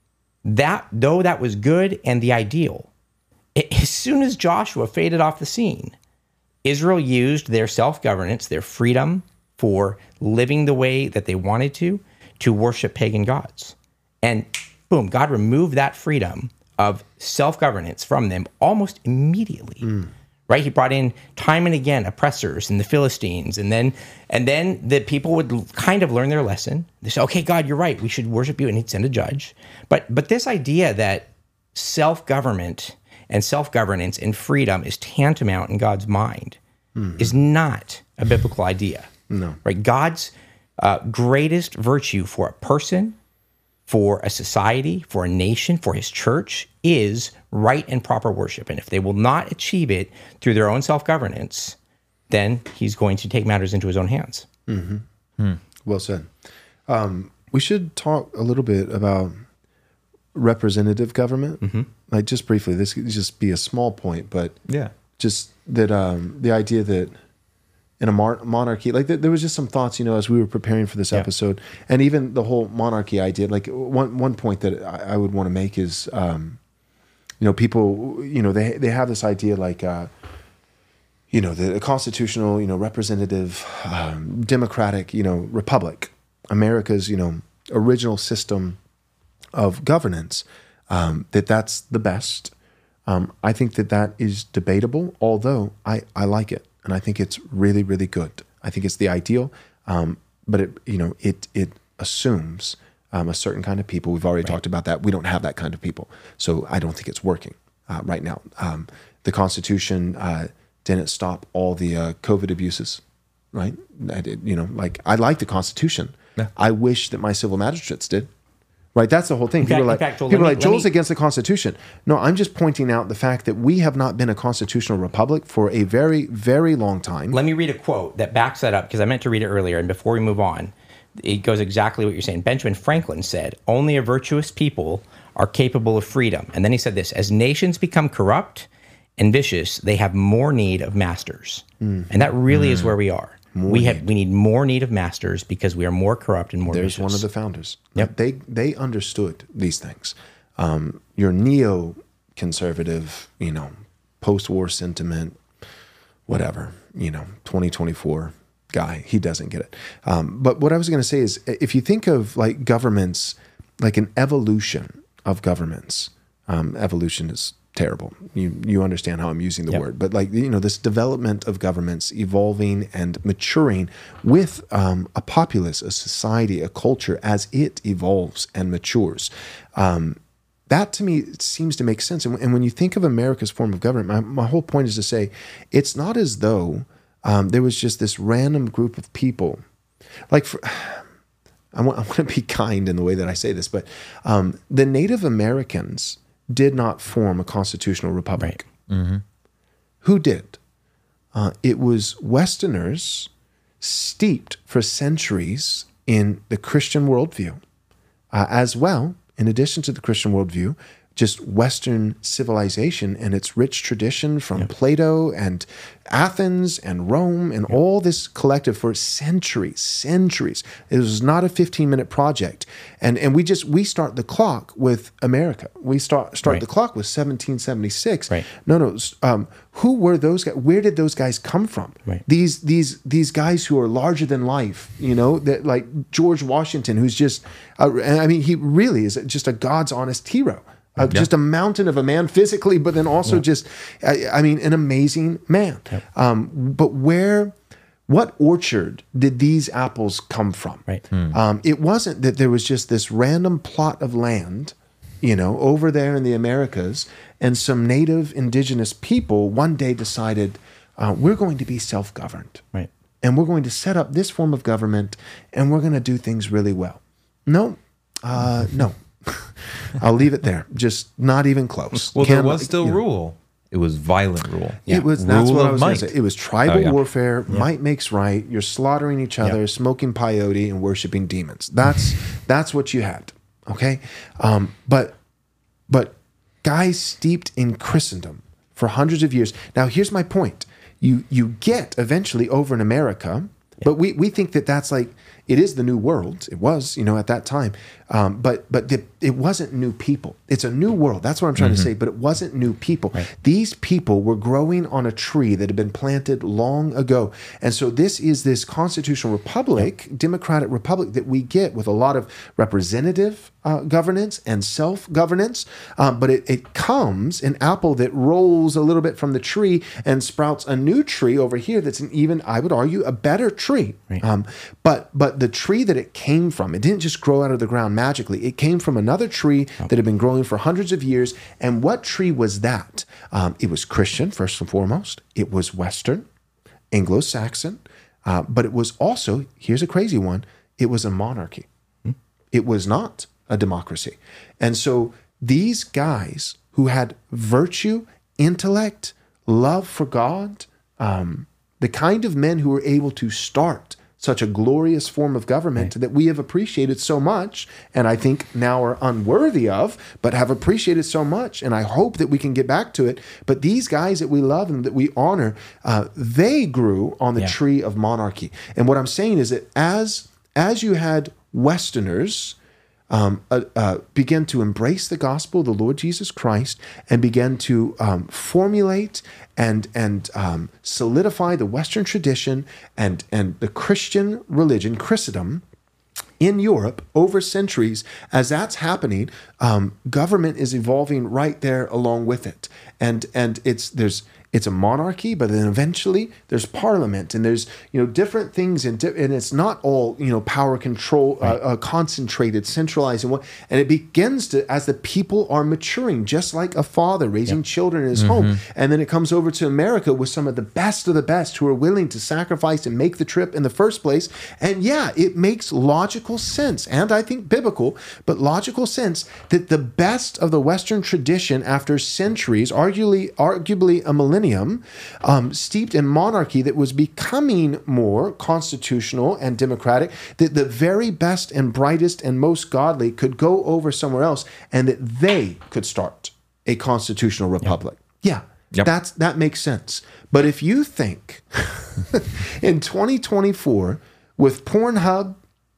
that though that was good and the ideal, it, as soon as Joshua faded off the scene, Israel used their self-governance, their freedom for living the way that they wanted to, to worship pagan gods. And boom, God removed that freedom of self-governance from them almost immediately. Mm. Right? He brought in time and again oppressors and the Philistines, and then and then the people would kind of learn their lesson. They say, okay, God, you're right. We should worship you, and he'd send a judge. But but this idea that self-government and self-governance and freedom is tantamount in God's mind mm-hmm. is not a biblical idea. No. Right? God's uh, greatest virtue for a person, for a society, for a nation, for his church is right and proper worship. And if they will not achieve it through their own self-governance, then he's going to take matters into his own hands. Mm-hmm. Hmm. Well said. Um, we should talk a little bit about representative government. Mm-hmm. Like just briefly, this could just be a small point, but yeah, just that um, the idea that in a mar- monarchy, like th- there was just some thoughts, you know, as we were preparing for this yeah. episode, and even the whole monarchy idea. Like one one point that I, I would want to make is, um, you know, people, you know, they they have this idea like, uh, you know, the constitutional, you know, representative, um, democratic, you know, republic, America's, you know, original system of governance. Um, that that's the best. Um, I think that that is debatable, although I, I like it. And I think it's really, really good. I think it's the ideal, um, but it, you know, it it assumes um, a certain kind of people. We've already right. talked about that. We don't have that kind of people, so I don't think it's working uh, right now. Um, the Constitution uh, didn't stop all the uh, COVID abuses, right? I did, you know, like I like the Constitution. Yeah. I wish that my civil magistrates did. Right, that's the whole thing. In people fact, are like, fact, Joel, people are me, like Joel's me, against the Constitution. No, I'm just pointing out the fact that we have not been a constitutional republic for a very, very long time. Let me read a quote that backs that up, because I meant to read it earlier, and before we move on, it goes exactly what you're saying. Benjamin Franklin said, only a virtuous people are capable of freedom. And then he said this, as nations become corrupt and vicious, they have more need of masters. Mm. And that really mm. is where we are. More we have need. we need more need of masters because we are more corrupt and more There's vicious. One of the founders. Yep. They they understood these things. Um, your neo-conservative, you know, post-war sentiment, whatever, you know, twenty twenty-four guy, he doesn't get it. Um, but what I was going to say is, if you think of like governments, like an evolution of governments, um, evolution is terrible. You you understand how I'm using the yep. word, but like, you know, this development of governments evolving and maturing with um, a populace, a society, a culture as it evolves and matures. Um, that to me seems to make sense. And, and when you think of America's form of government, my, my whole point is to say, it's not as though um, there was just this random group of people. Like, for, I want, I want to be kind in the way that I say this, but um, the Native Americans did not form a constitutional republic. Right. Mm-hmm. Who did? Uh, it was Westerners steeped for centuries in the Christian worldview. Uh, as well, in addition to the Christian worldview, just Western civilization and its rich tradition from yep. Plato and Athens and Rome and yep. all this collective for centuries, centuries. It was not a fifteen minute project. And and we just, we start the clock with America. We start start right. the clock with seventeen seventy-six. Right. No, no. Um, who were those guys? Where did those guys come from? Right. These, these, these guys who are larger than life, you know, that like George Washington, who's just, uh, I mean, he really is just a God's honest hero. Uh, yeah. Just a mountain of a man physically, but then also yeah. just, I, I mean, an amazing man. Yeah. Um, but where, what orchard did these apples come from? Right. Hmm. Um, it wasn't that there was just this random plot of land, you know, over there in the Americas, and some native indigenous people one day decided, uh, we're going to be self-governed. Right. And we're going to set up this form of government, and we're going to do things really well. No, uh, no. I'll leave it there. Just not even close. Well, Can't, there was still you know, rule. It was violent rule. Yeah. It was. That's rule what of I was going might. to say. It was tribal Oh, yeah. warfare. Yeah. Might makes right. You're slaughtering each other, Yeah. smoking peyote, and worshiping demons. That's that's what you had. Okay, um, but but guys steeped in Christendom for hundreds of years. Now, here's my point. You you get eventually over in America, yeah. but we we think that that's like. It is the new world. It was, you know, at that time. Um, but but the, it wasn't new people. It's a new world. That's what I'm trying mm-hmm. to say. But it wasn't new people. Right. These people were growing on a tree that had been planted long ago. And so this is this constitutional republic, yep. democratic republic that we get with a lot of representative uh, governance and self-governance. Um, but it, it comes an apple that rolls a little bit from the tree and sprouts a new tree over here that's an even, I would argue, a better tree. Right. Um, but but the tree that it came from, it didn't just grow out of the ground magically. It came from another tree oh. that had been growing for hundreds of years. And what tree was that? Um, it was Christian, first and foremost. It was Western, Anglo-Saxon. Uh, but it was also, here's a crazy one, it was a monarchy. Hmm. It was not a democracy. And so these guys who had virtue, intellect, love for God, um, the kind of men who were able to start such a glorious form of government right. that we have appreciated so much, and I think now are unworthy of, but have appreciated so much, and I hope that we can get back to it. But these guys that we love and that we honor, uh, they grew on the yeah. tree of monarchy. And what I'm saying is that as, as you had Westerners Um, uh, uh, begin to embrace the gospel of the Lord Jesus Christ and begin to um, formulate and and um, solidify the Western tradition and and the Christian religion, Christendom, in Europe over centuries. As that's happening, um, government is evolving right there along with it, and and it's there's. It's a monarchy, but then eventually there's parliament, and there's you know different things, and di- and it's not all you know power control, uh, uh, concentrated, centralized, and what. And it begins to as the people are maturing, just like a father raising yep. children in his mm-hmm. home, and then it comes over to America with some of the best of the best who are willing to sacrifice and make the trip in the first place. And yeah, it makes logical sense, and I think biblical, but logical sense that the best of the Western tradition, after centuries, arguably, arguably a millennium. Um, steeped in monarchy that was becoming more constitutional and democratic, that the very best and brightest and most godly could go over somewhere else, and that they could start a constitutional republic. Yep. Yeah, yep. that's that makes sense. But if you think in twenty twenty-four with Pornhub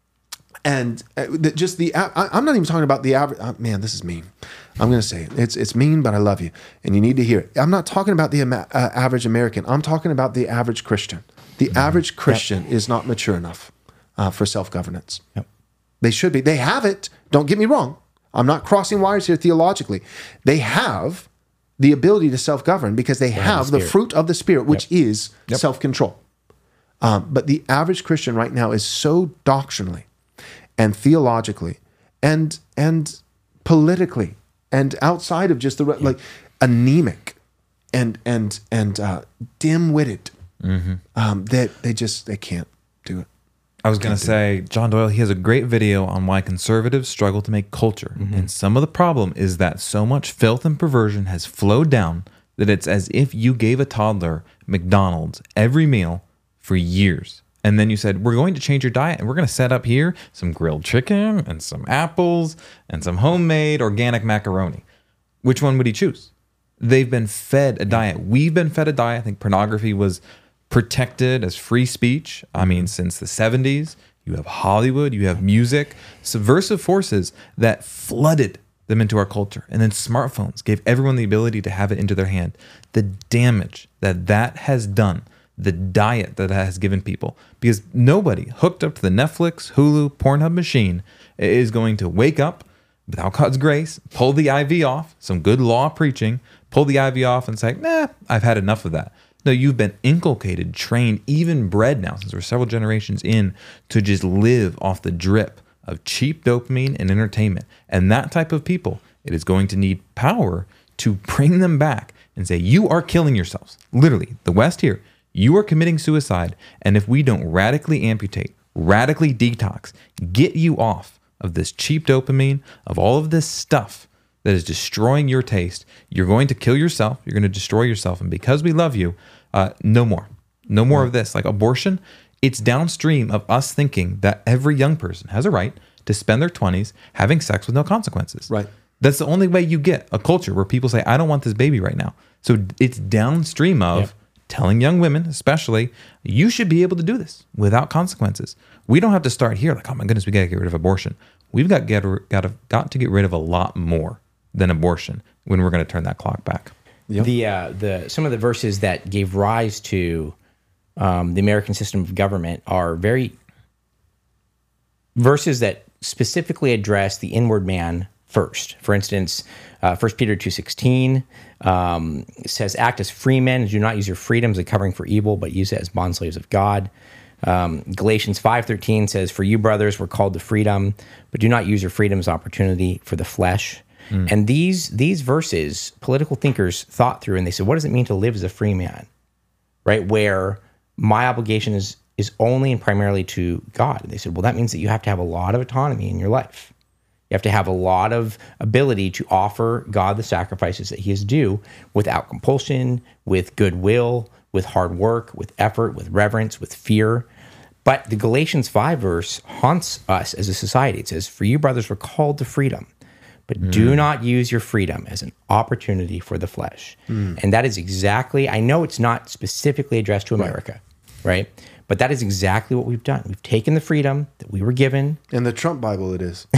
and uh, just the, I, I'm not even talking about the average, uh, man, this is mean. I'm going to say it. It's, it's mean, but I love you. And you need to hear it. I'm not talking about the uh, average American. I'm talking about the average Christian. The mm-hmm. average Christian yep. is not mature enough uh, for self-governance. Yep. They should be. They have it. Don't get me wrong. I'm not crossing wires here theologically. They have the ability to self-govern because they have the, the fruit of the Spirit, which yep. is yep. self-control. Um, but the average Christian right now is so doctrinally and theologically and and politically and outside of just the yeah. like anemic and and and uh, dim-witted mm-hmm. um, that they just they can't do it. I was going to say, John Doyle, he has a great video on why conservatives struggle to make culture. Mm-hmm. And some of the problem is that so much filth and perversion has flowed down that it's as if you gave a toddler McDonald's every meal for years. And then you said, we're going to change your diet and we're going to set up here some grilled chicken and some apples and some homemade organic macaroni. which one would he choose? They've been fed a diet. We've been fed a diet. I think pornography was protected as free speech. I mean, since the seventies, you have Hollywood, you have music, subversive forces that flooded them into our culture. And then smartphones gave everyone the ability to have it into their hand. The damage that that has done, the diet that that has given people, because nobody hooked up to the Netflix, Hulu, Pornhub machine is going to wake up without God's grace, pull the I V off, some good law preaching, pull the I V off and say, nah, I've had enough of that. No, you've been inculcated, trained, even bred now, since we're several generations in, to just live off the drip of cheap dopamine and entertainment. And that type of people, it is going to need power to bring them back and say, you are killing yourselves. Literally, the West here, you are committing suicide. And if we don't radically amputate, radically detox, get you off of this cheap dopamine, of all of this stuff that is destroying your taste, you're going to kill yourself. You're going to destroy yourself. And because we love you, uh, no more. No more of this. Like abortion, it's downstream of us thinking that every young person has a right to spend their twenties having sex with no consequences. Right. That's the only way you get a culture where people say, I don't want this baby right now. So it's downstream of yep. telling young women, especially, you should be able to do this without consequences. We don't have to start here like, oh my goodness, we got to get rid of abortion. We've got, get, got, to, got to get rid of a lot more than abortion when we're going to turn that clock back. Yep. The uh, the some of the verses that gave rise to um, the American system of government are very verses that specifically address the inward man first. For instance, uh, First Peter two sixteen um, says, act as free men and do not use your freedom as a covering for evil, but use it as bondslaves of God. Um, Galatians five thirteen says, for you brothers were called to freedom, but do not use your freedom as opportunity for the flesh. Mm. And these these verses, political thinkers thought through, and they said, what does it mean to live as a free man? Right? Where my obligation is is only and primarily to God. And they said, well, that means that you have to have a lot of autonomy in your life. You have to have a lot of ability to offer God the sacrifices that he is due without compulsion, with goodwill, with hard work, with effort, with reverence, with fear. But the Galatians five verse haunts us as a society. It says, for you brothers were called to freedom, but mm. do not use your freedom as an opportunity for the flesh. Mm. And that is exactly, I know it's not specifically addressed to America, right? right? But that is exactly what we've done. We've taken the freedom that we were given. In the Trump Bible, it is.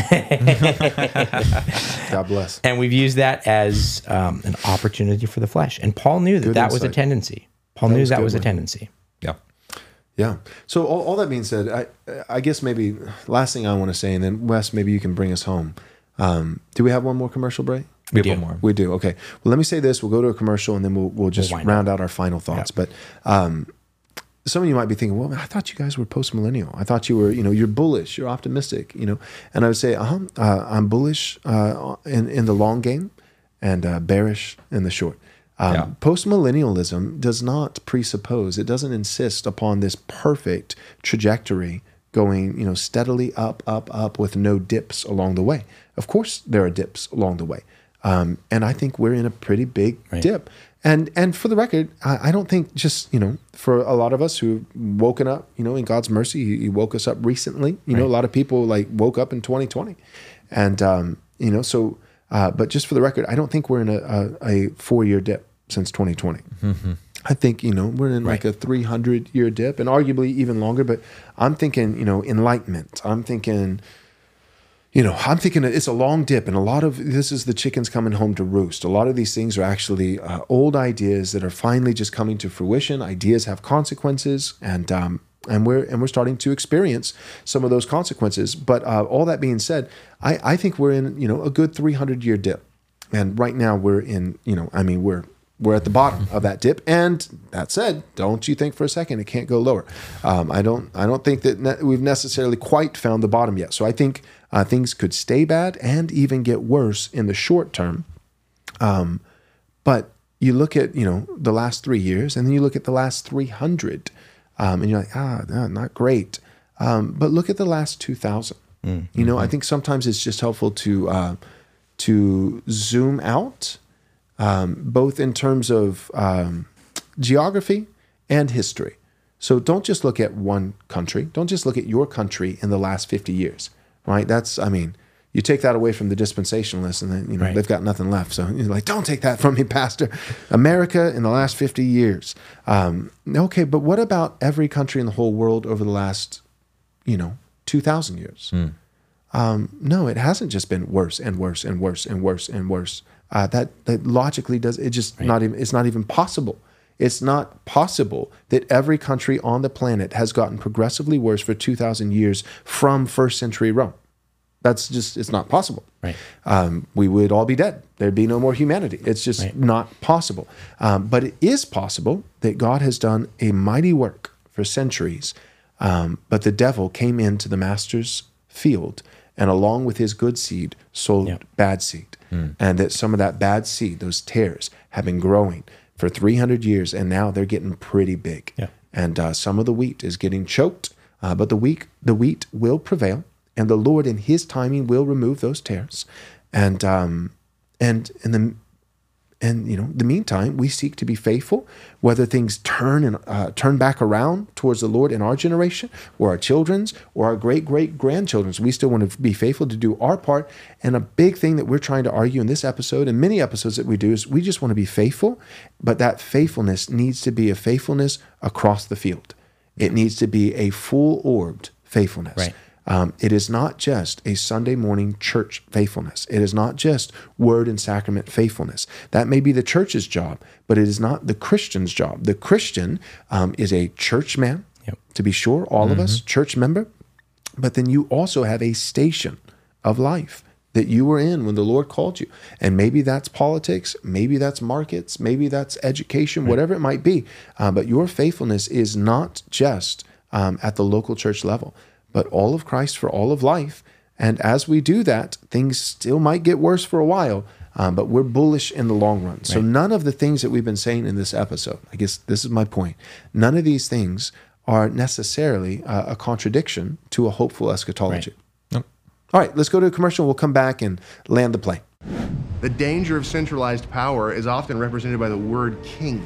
God bless. And we've used that as um, an opportunity for the flesh. And Paul knew that good that insight. was a tendency. Paul that knew was that was one. a tendency. Yeah. Yeah. So all, all that being said, I I guess maybe last thing I want to say, and then Wes, maybe you can bring us home. Um, do we have one more commercial break? We, we have one more. We do. Okay. Well, let me say this. We'll go to a commercial, and then we'll we'll just we'll round out our final thoughts. Yeah. But um, some of you might be thinking, well, I thought you guys were post-millennial. I thought you were, you know, you're bullish, you're optimistic, you know. And I would say, uh-huh, uh, I'm bullish uh, in, in the long game and uh, bearish in the short. Um, yeah. Post-millennialism does not presuppose, it doesn't insist upon this perfect trajectory going, you know, steadily up, up, up with no dips along the way. Of course, there are dips along the way. Um, and I think we're in a pretty big right. dip. And and for the record, I, I don't think just, you know, for a lot of us who've woken up, you know, in God's mercy, he, he woke us up recently. You right. know, a lot of people like woke up in twenty twenty. And, um, you know, so, uh, but just for the record, I don't think we're in a, a, a four-year dip since twenty twenty. Mm-hmm. I think, you know, we're in right. like a three hundred year dip and arguably even longer. But I'm thinking, you know, enlightenment. I'm thinking... You know, I'm thinking it's a long dip, and a lot of this is the chickens coming home to roost. A lot of these things are actually uh, old ideas that are finally just coming to fruition. Ideas have consequences, and um, and we're and we're starting to experience some of those consequences. But uh, all that being said, I, I think we're in, you know, a good three hundred year dip, and right now we're in, you know, I mean we're we're at the bottom of that dip. And that said, don't you think for a second it can't go lower? Um, I don't I don't think that ne- we've necessarily quite found the bottom yet. So I think. Uh, things could stay bad and even get worse in the short term. Um, but you look at, you know, the last three years and then you look at the last three hundred um, and you're like, ah, no, not great. Um, but look at the last two thousand. Mm-hmm. You know, I think sometimes it's just helpful to, uh, to zoom out, um, both in terms of um, geography and history. So don't just look at one country. Don't just look at your country in the last fifty years. Right? That's, I mean, You take that away from the dispensationalists, and then you know Right. they've got nothing left. So you're like, don't take that from me, Pastor. America in the last fifty years. Um, okay, but what about every country in the whole world over the last, you know, two thousand years? Um, no, it hasn't just been worse and worse and worse and worse and worse. Uh, that that logically does it just not even it's not even possible. It's not possible that every country on the planet has gotten progressively worse for two thousand years from first century Rome. That's just, it's not possible. Right. Um, we would all be dead. There'd be no more humanity. It's just Right. not possible. Um, but it is possible that God has done a mighty work for centuries. Um, but the devil came into the master's field and along with his good seed sowed Yep. bad seed. And that some of that bad seed, those tares, have been growing for three hundred years, and now they're getting pretty big. Yeah. And uh, some of the wheat is getting choked, uh, but the wheat, the wheat will prevail, and the Lord in his timing will remove those tares. And um, and in the and you know, the meantime, we seek to be faithful, whether things turn and uh, turn back around towards the Lord in our generation, or our children's, or our great great grandchildren's. We still want to be faithful to do our part. And a big thing that we're trying to argue in this episode, and many episodes that we do, is we just want to be faithful, but that faithfulness needs to be a faithfulness across the field. It needs to be a full-orbed faithfulness. Right. Um, it is not just a Sunday morning church faithfulness. It is not just word and sacrament faithfulness. That may be the church's job, but it is not the Christian's job. The Christian um, is a church man, Yep. to be sure, all of us, church member, but then you also have a station of life that you were in when the Lord called you. And maybe that's politics, maybe that's markets, maybe that's education, whatever it might be. Uh, but your faithfulness is not just um, at the local church level, but all of Christ for all of life. And as we do that, things still might get worse for a while, um, but we're bullish in the long run. So none of the things that we've been saying in this episode, I guess this is my point, none of these things are necessarily uh, a contradiction to a hopeful eschatology. Nope. All right, let's go to a commercial. We'll come back and land the plane. The danger of centralized power is often represented by the word king.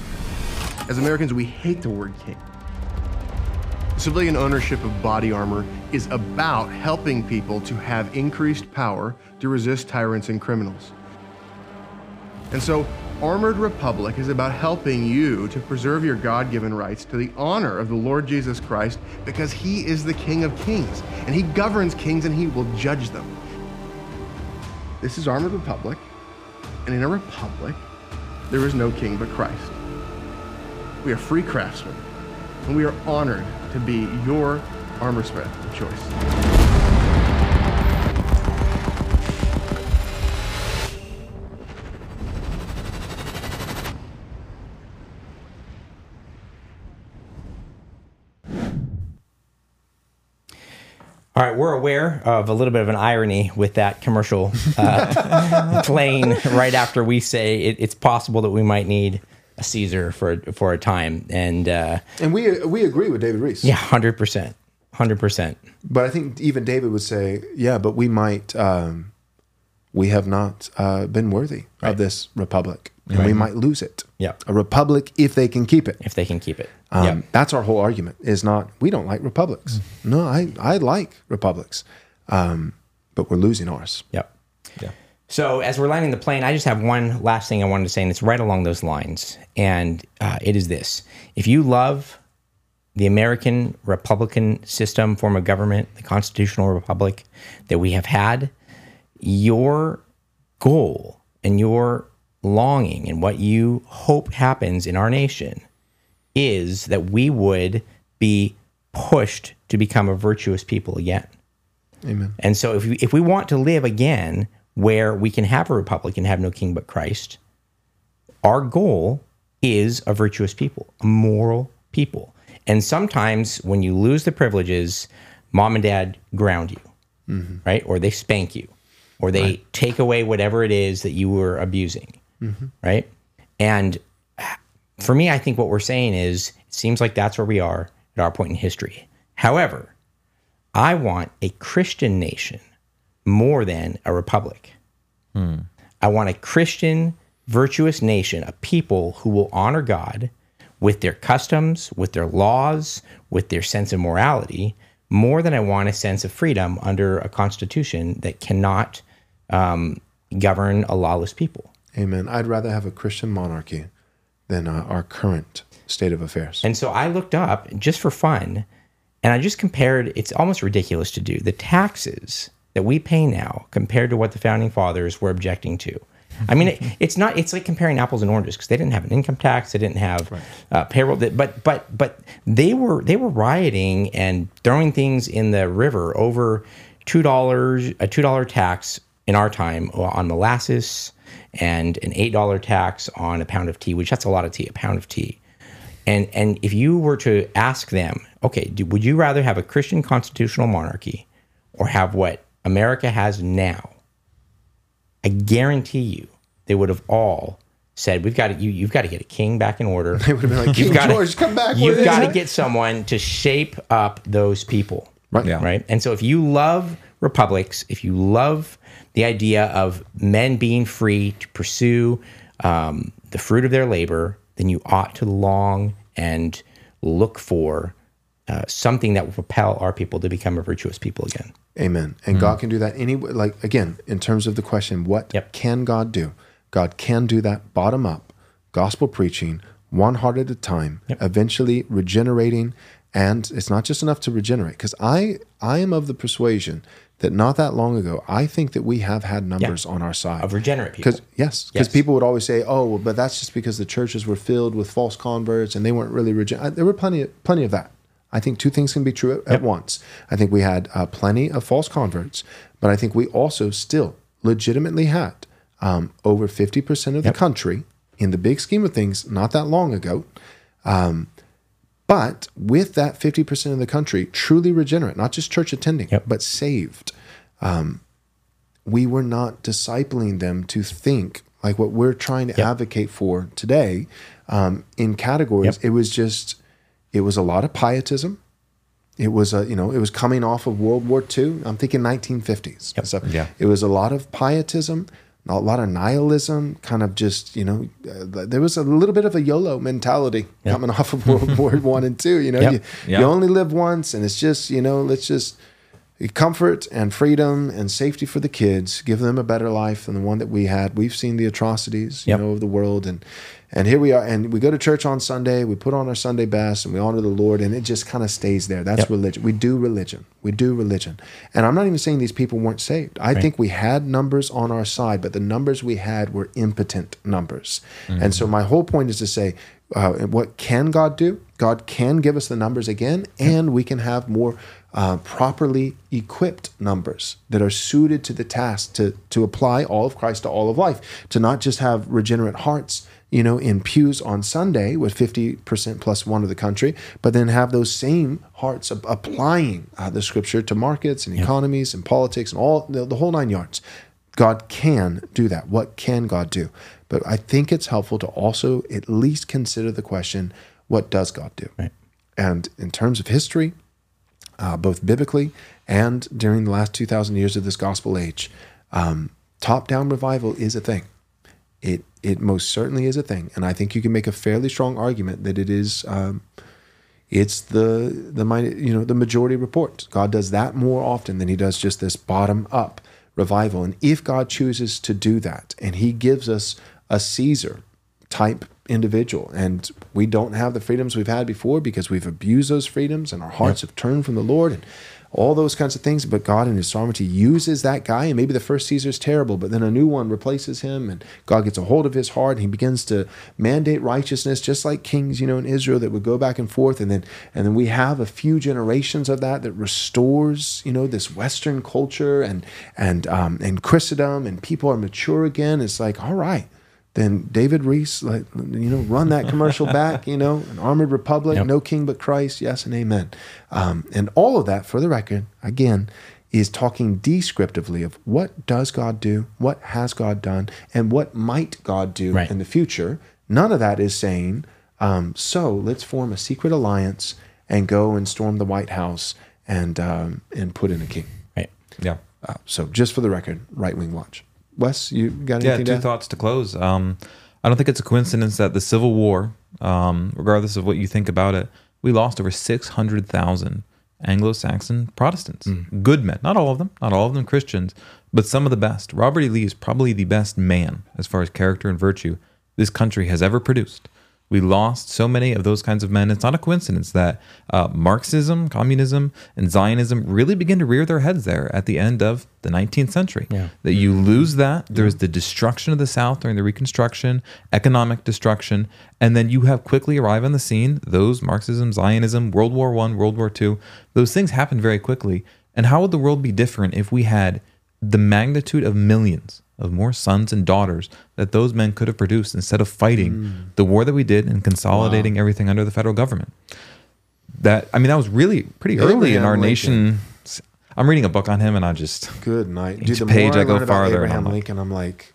As Americans, we hate the word king. Civilian ownership of body armor is about helping people to have increased power to resist tyrants and criminals. And so, Armored Republic is about helping you to preserve your God-given rights to the honor of the Lord Jesus Christ, because he is the King of Kings, and he governs kings and he will judge them. This is Armored Republic, and in a republic, there is no king but Christ. We are free craftsmen, and we are honored to be your armor smith of choice. All right, we're aware of a little bit of an irony with that commercial uh, playing right after we say it, it's possible that we might need a Caesar for for a time, and uh, And we we agree with David Rees. yeah, hundred percent, hundred percent. But I think even David would say, yeah, but we might, um, we have not uh, been worthy Right. of this republic. And we might lose it. Yeah. A republic, if they can keep it. If they can keep it, Um, yeah. That's our whole argument, is not, we don't like republics. No, I, I like republics. Um, but we're losing ours. Yep. Yeah. So as we're landing the plane, I just have one last thing I wanted to say, and it's right along those lines. And uh, it is this. If you love the American Republican system, form of government, the constitutional republic that we have had, your goal and your longing and what you hope happens in our nation is that we would be pushed to become a virtuous people again. Amen. And so if we, if we want to live again where we can have a republic and have no king but Christ, our goal is a virtuous people, a moral people. And sometimes when you lose the privileges, mom and dad ground you, mm-hmm. right? Or they spank you, or they right. take away whatever it is that you were abusing, mm-hmm. right? And for me, I think what we're saying is, it seems like that's where we are at our point in history. However, I want a Christian nation more than a republic. Hmm. I want a Christian, virtuous nation, a people who will honor God with their customs, with their laws, with their sense of morality, more than I want a sense of freedom under a constitution that cannot um, govern a lawless people. Amen. I'd rather have a Christian monarchy than uh, our current state of affairs. And so I looked up just for fun, and I just compared, it's almost ridiculous to do, the taxes that we pay now compared to what the founding fathers were objecting to. I mean, it, it's not, it's like comparing apples and oranges, because they didn't have an income tax, they didn't have right. uh, payroll, but but but they were they were rioting and throwing things in the river over two dollars, a two dollar tax in our time on molasses, and an eight dollar tax on a pound of tea, which that's a lot of tea, a pound of tea. And and if you were to ask them, okay, do, would you rather have a Christian constitutional monarchy or have what America has now? I guarantee you, they would have all said, "We've got to, you, you've got to get a king back in order. They would have been like, King you've got George, to, come back. You've got to get someone to shape up those people, right? Yeah. Right. And so, if you love republics, if you love the idea of men being free to pursue um, the fruit of their labor, then you ought to long and look for uh, something that will propel our people to become a virtuous people again." Amen. And mm. God can do that any like again, in terms of the question, what yep. can God do? God can do that bottom up, gospel preaching, one heart at a time, yep. eventually regenerating. And it's not just enough to regenerate, because I I am of the persuasion that not that long ago, I think that we have had numbers yeah. on our side. Of regenerate people. Because yes, because yes. people would always say, oh, well, but that's just because the churches were filled with false converts and they weren't really regenerate. There were plenty of, plenty of that. I think two things can be true at, yep. at once. I think we had uh, plenty of false converts, but I think we also still legitimately had um, over fifty percent of yep. the country, in the big scheme of things, not that long ago. Um, but with that fifty percent of the country truly regenerate, not just church attending, yep. but saved, um, we were not discipling them to think like what we're trying to yep. advocate for today um, in categories. Yep. It was just... It was a lot of pietism. It was a, you know, it was coming off of World War Two. I'm thinking nineteen fifties. Yep. So yeah. it was a lot of pietism, a lot of nihilism, kind of just, you know, uh, there was a little bit of a YOLO mentality yep. coming off of World War One and Two. You know, yep. you, yep. you only live once, and it's just, you know, let's just comfort and freedom and safety for the kids, give them a better life than the one that we had. We've seen the atrocities, you yep. know, of the world, and and here we are, and we go to church on Sunday, we put on our Sunday best, and we honor the Lord, and it just kind of stays there. That's yep. religion. We do religion. We do religion. And I'm not even saying these people weren't saved. I right. think we had numbers on our side, but the numbers we had were impotent numbers. Mm-hmm. And so my whole point is to say, uh, what can God do? God can give us the numbers again, and yep. we can have more uh, properly equipped numbers that are suited to the task to, to apply all of Christ to all of life, to not just have regenerate hearts, you know, in pews on Sunday with fifty percent plus one of the country, but then have those same hearts of applying uh, the scripture to markets and yep. economies and politics and all the, the whole nine yards. God can do that. What can God do? But I think it's helpful to also at least consider the question, what does God do? Right. And in terms of history, uh, both biblically and during the last two thousand years of this gospel age, um, top-down revival is a thing. It it most certainly is a thing, and I think you can make a fairly strong argument that it is. Um, it's the the you know the majority report. God does that more often than He does just this bottom up revival. And if God chooses to do that, and He gives us a Caesar type individual, and we don't have the freedoms we've had before because we've abused those freedoms, and our hearts yep. have turned from the Lord, and all those kinds of things, but God in His sovereignty uses that guy, and maybe the first Caesar is terrible, but then a new one replaces him, and God gets a hold of his heart, and He begins to mandate righteousness, just like kings, you know, in Israel that would go back and forth, and then and then we have a few generations of that that restores, you know, this Western culture and and um, and Christendom, and people are mature again. It's like, all right, then David Reese, like, you know, run that commercial back, you know, an armored republic, yep. no king but Christ, yes and amen. Um, and all of that, for the record, again, is talking descriptively of what does God do, what has God done, and what might God do right. in the future. None of that is saying, um, so let's form a secret alliance and go and storm the White House and um, and put in a king. Right. Yeah. Uh, so just for the record, right-wing watch. Wes, you got yeah, anything two to thoughts to close. Um, I don't think it's a coincidence that the Civil War, um, regardless of what you think about it, we lost over six hundred thousand Anglo-Saxon Protestants, good men, not all of them, not all of them Christians, but some of the best. Robert E. Lee is probably the best man as far as character and virtue this country has ever produced. We lost so many of those kinds of men. It's not a coincidence that uh, Marxism, communism, and Zionism really begin to rear their heads there at the end of the nineteenth century. Yeah. That you lose that. There's the destruction of the South during the Reconstruction, economic destruction, and then you have quickly arrive on the scene those Marxism, Zionism, World War One, World War Two. Those things happen very quickly. And how would the world be different if we had the magnitude of millions of more sons and daughters that those men could have produced instead of fighting mm. the war that we did and consolidating wow. everything under the federal government? That, I mean, that was really pretty early Abraham in our Lincoln. nation. I'm reading a book on him and I just, good night. Each Dude, the page more I, I go learn about farther. Abraham and I'm Lincoln, like, I'm like,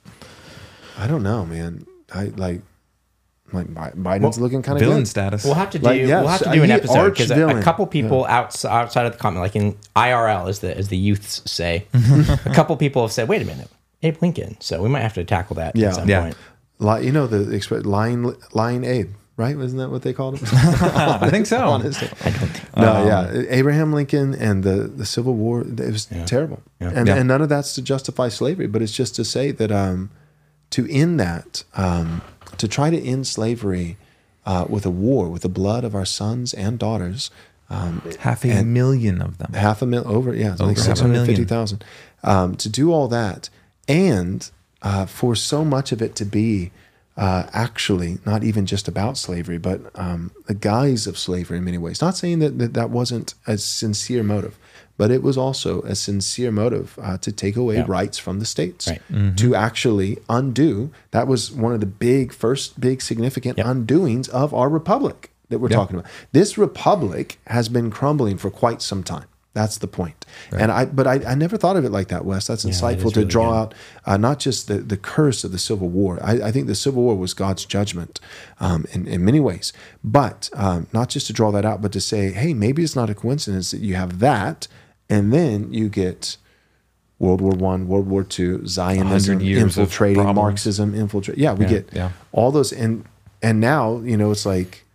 I don't know, man. I like, like Biden's well, looking kind of villain good. status. We'll have to do. Like, yes, we'll have to do an he episode because a, a arch-villain. couple people Yeah. outs, outside of the comment, like in I R L, as the as the youths say, a couple people have said, "Wait a minute, Abe Lincoln." So we might have to tackle that Yeah. at some Yeah. point. Li- you know the exp- lying, lying Abe, right? Wasn't that what they called him? I think so. Honestly. No, yeah, Abraham Lincoln and the, the Civil War. It was Yeah. terrible, Yeah. and Yeah. and none of that's to justify slavery, but it's just to say that um, to end that, um, to try to end slavery uh, with a war, with the blood of our sons and daughters, um, Half a and million of them. half a mil over, yeah, I think Over half a six hundred fifty million. thousand. Um, to do all that, and uh, for so much of it to be uh, actually not even just about slavery, but um, the guise of slavery in many ways. Not saying that that, that wasn't a sincere motive, but it was also a sincere motive uh, to take away Yeah. rights from the states, Right. to actually undo. That was one of the big, first big significant Yep. undoings of our republic that we're Yeah. talking about. This republic has been crumbling for quite some time. That's the point. And I, but I, I never thought of it like that, Wes. That's Yeah, that insightful is to really draw good. out uh, not just the, the curse of the Civil War. I, I think the Civil War was God's judgment um, in, in many ways. But um, not just to draw that out, but to say, hey, maybe it's not a coincidence that you have that, and then you get World War One, World War Two, Zionism years of infiltrating, problems. Marxism infiltrating. Yeah, we Yeah, get yeah. all those, and and now you know it's like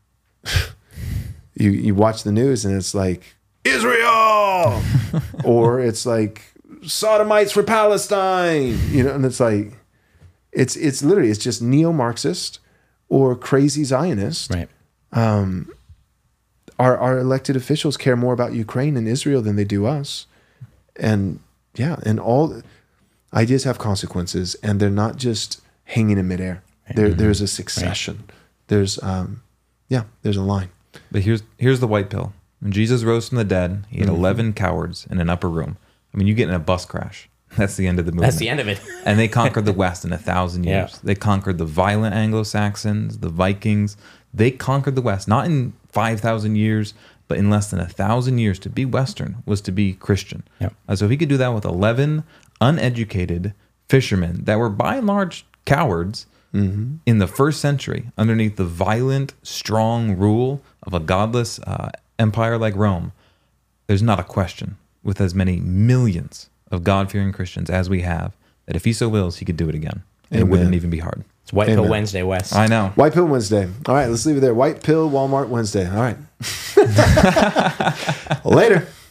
you you watch the news and it's like Israel, or it's like sodomites for Palestine, you know, and it's like it's it's literally it's just neo-Marxist or crazy Zionist. Right. Our our elected officials care more about Ukraine and Israel than they do us, and yeah, and all ideas have consequences, and they're not just hanging in midair. There there's a succession. There's um, yeah, there's a line. But here's here's the white pill. When Jesus rose from the dead, he had Mm-hmm. eleven cowards in an upper room. I mean, you get in a bus crash. That's the end of the movement. That's the end of it. And they conquered the West in a thousand years. Yeah. They conquered the violent Anglo-Saxons, the Vikings. They conquered the West, not in five thousand years, but in less than a thousand years. To be Western was to be Christian. Yeah. Uh, so if he could do that with eleven uneducated fishermen that were by and large cowards in the first century underneath the violent, strong rule of a godless uh, empire like Rome, there's not a question with as many millions of God-fearing Christians as we have that if he so wills, he could do it again. And it Amen. wouldn't even be hard. It's White Pill Amen. Wednesday, Wes. I know. White Pill Wednesday. All right, let's leave it there. White Pill Walmart Wednesday. All right. Later.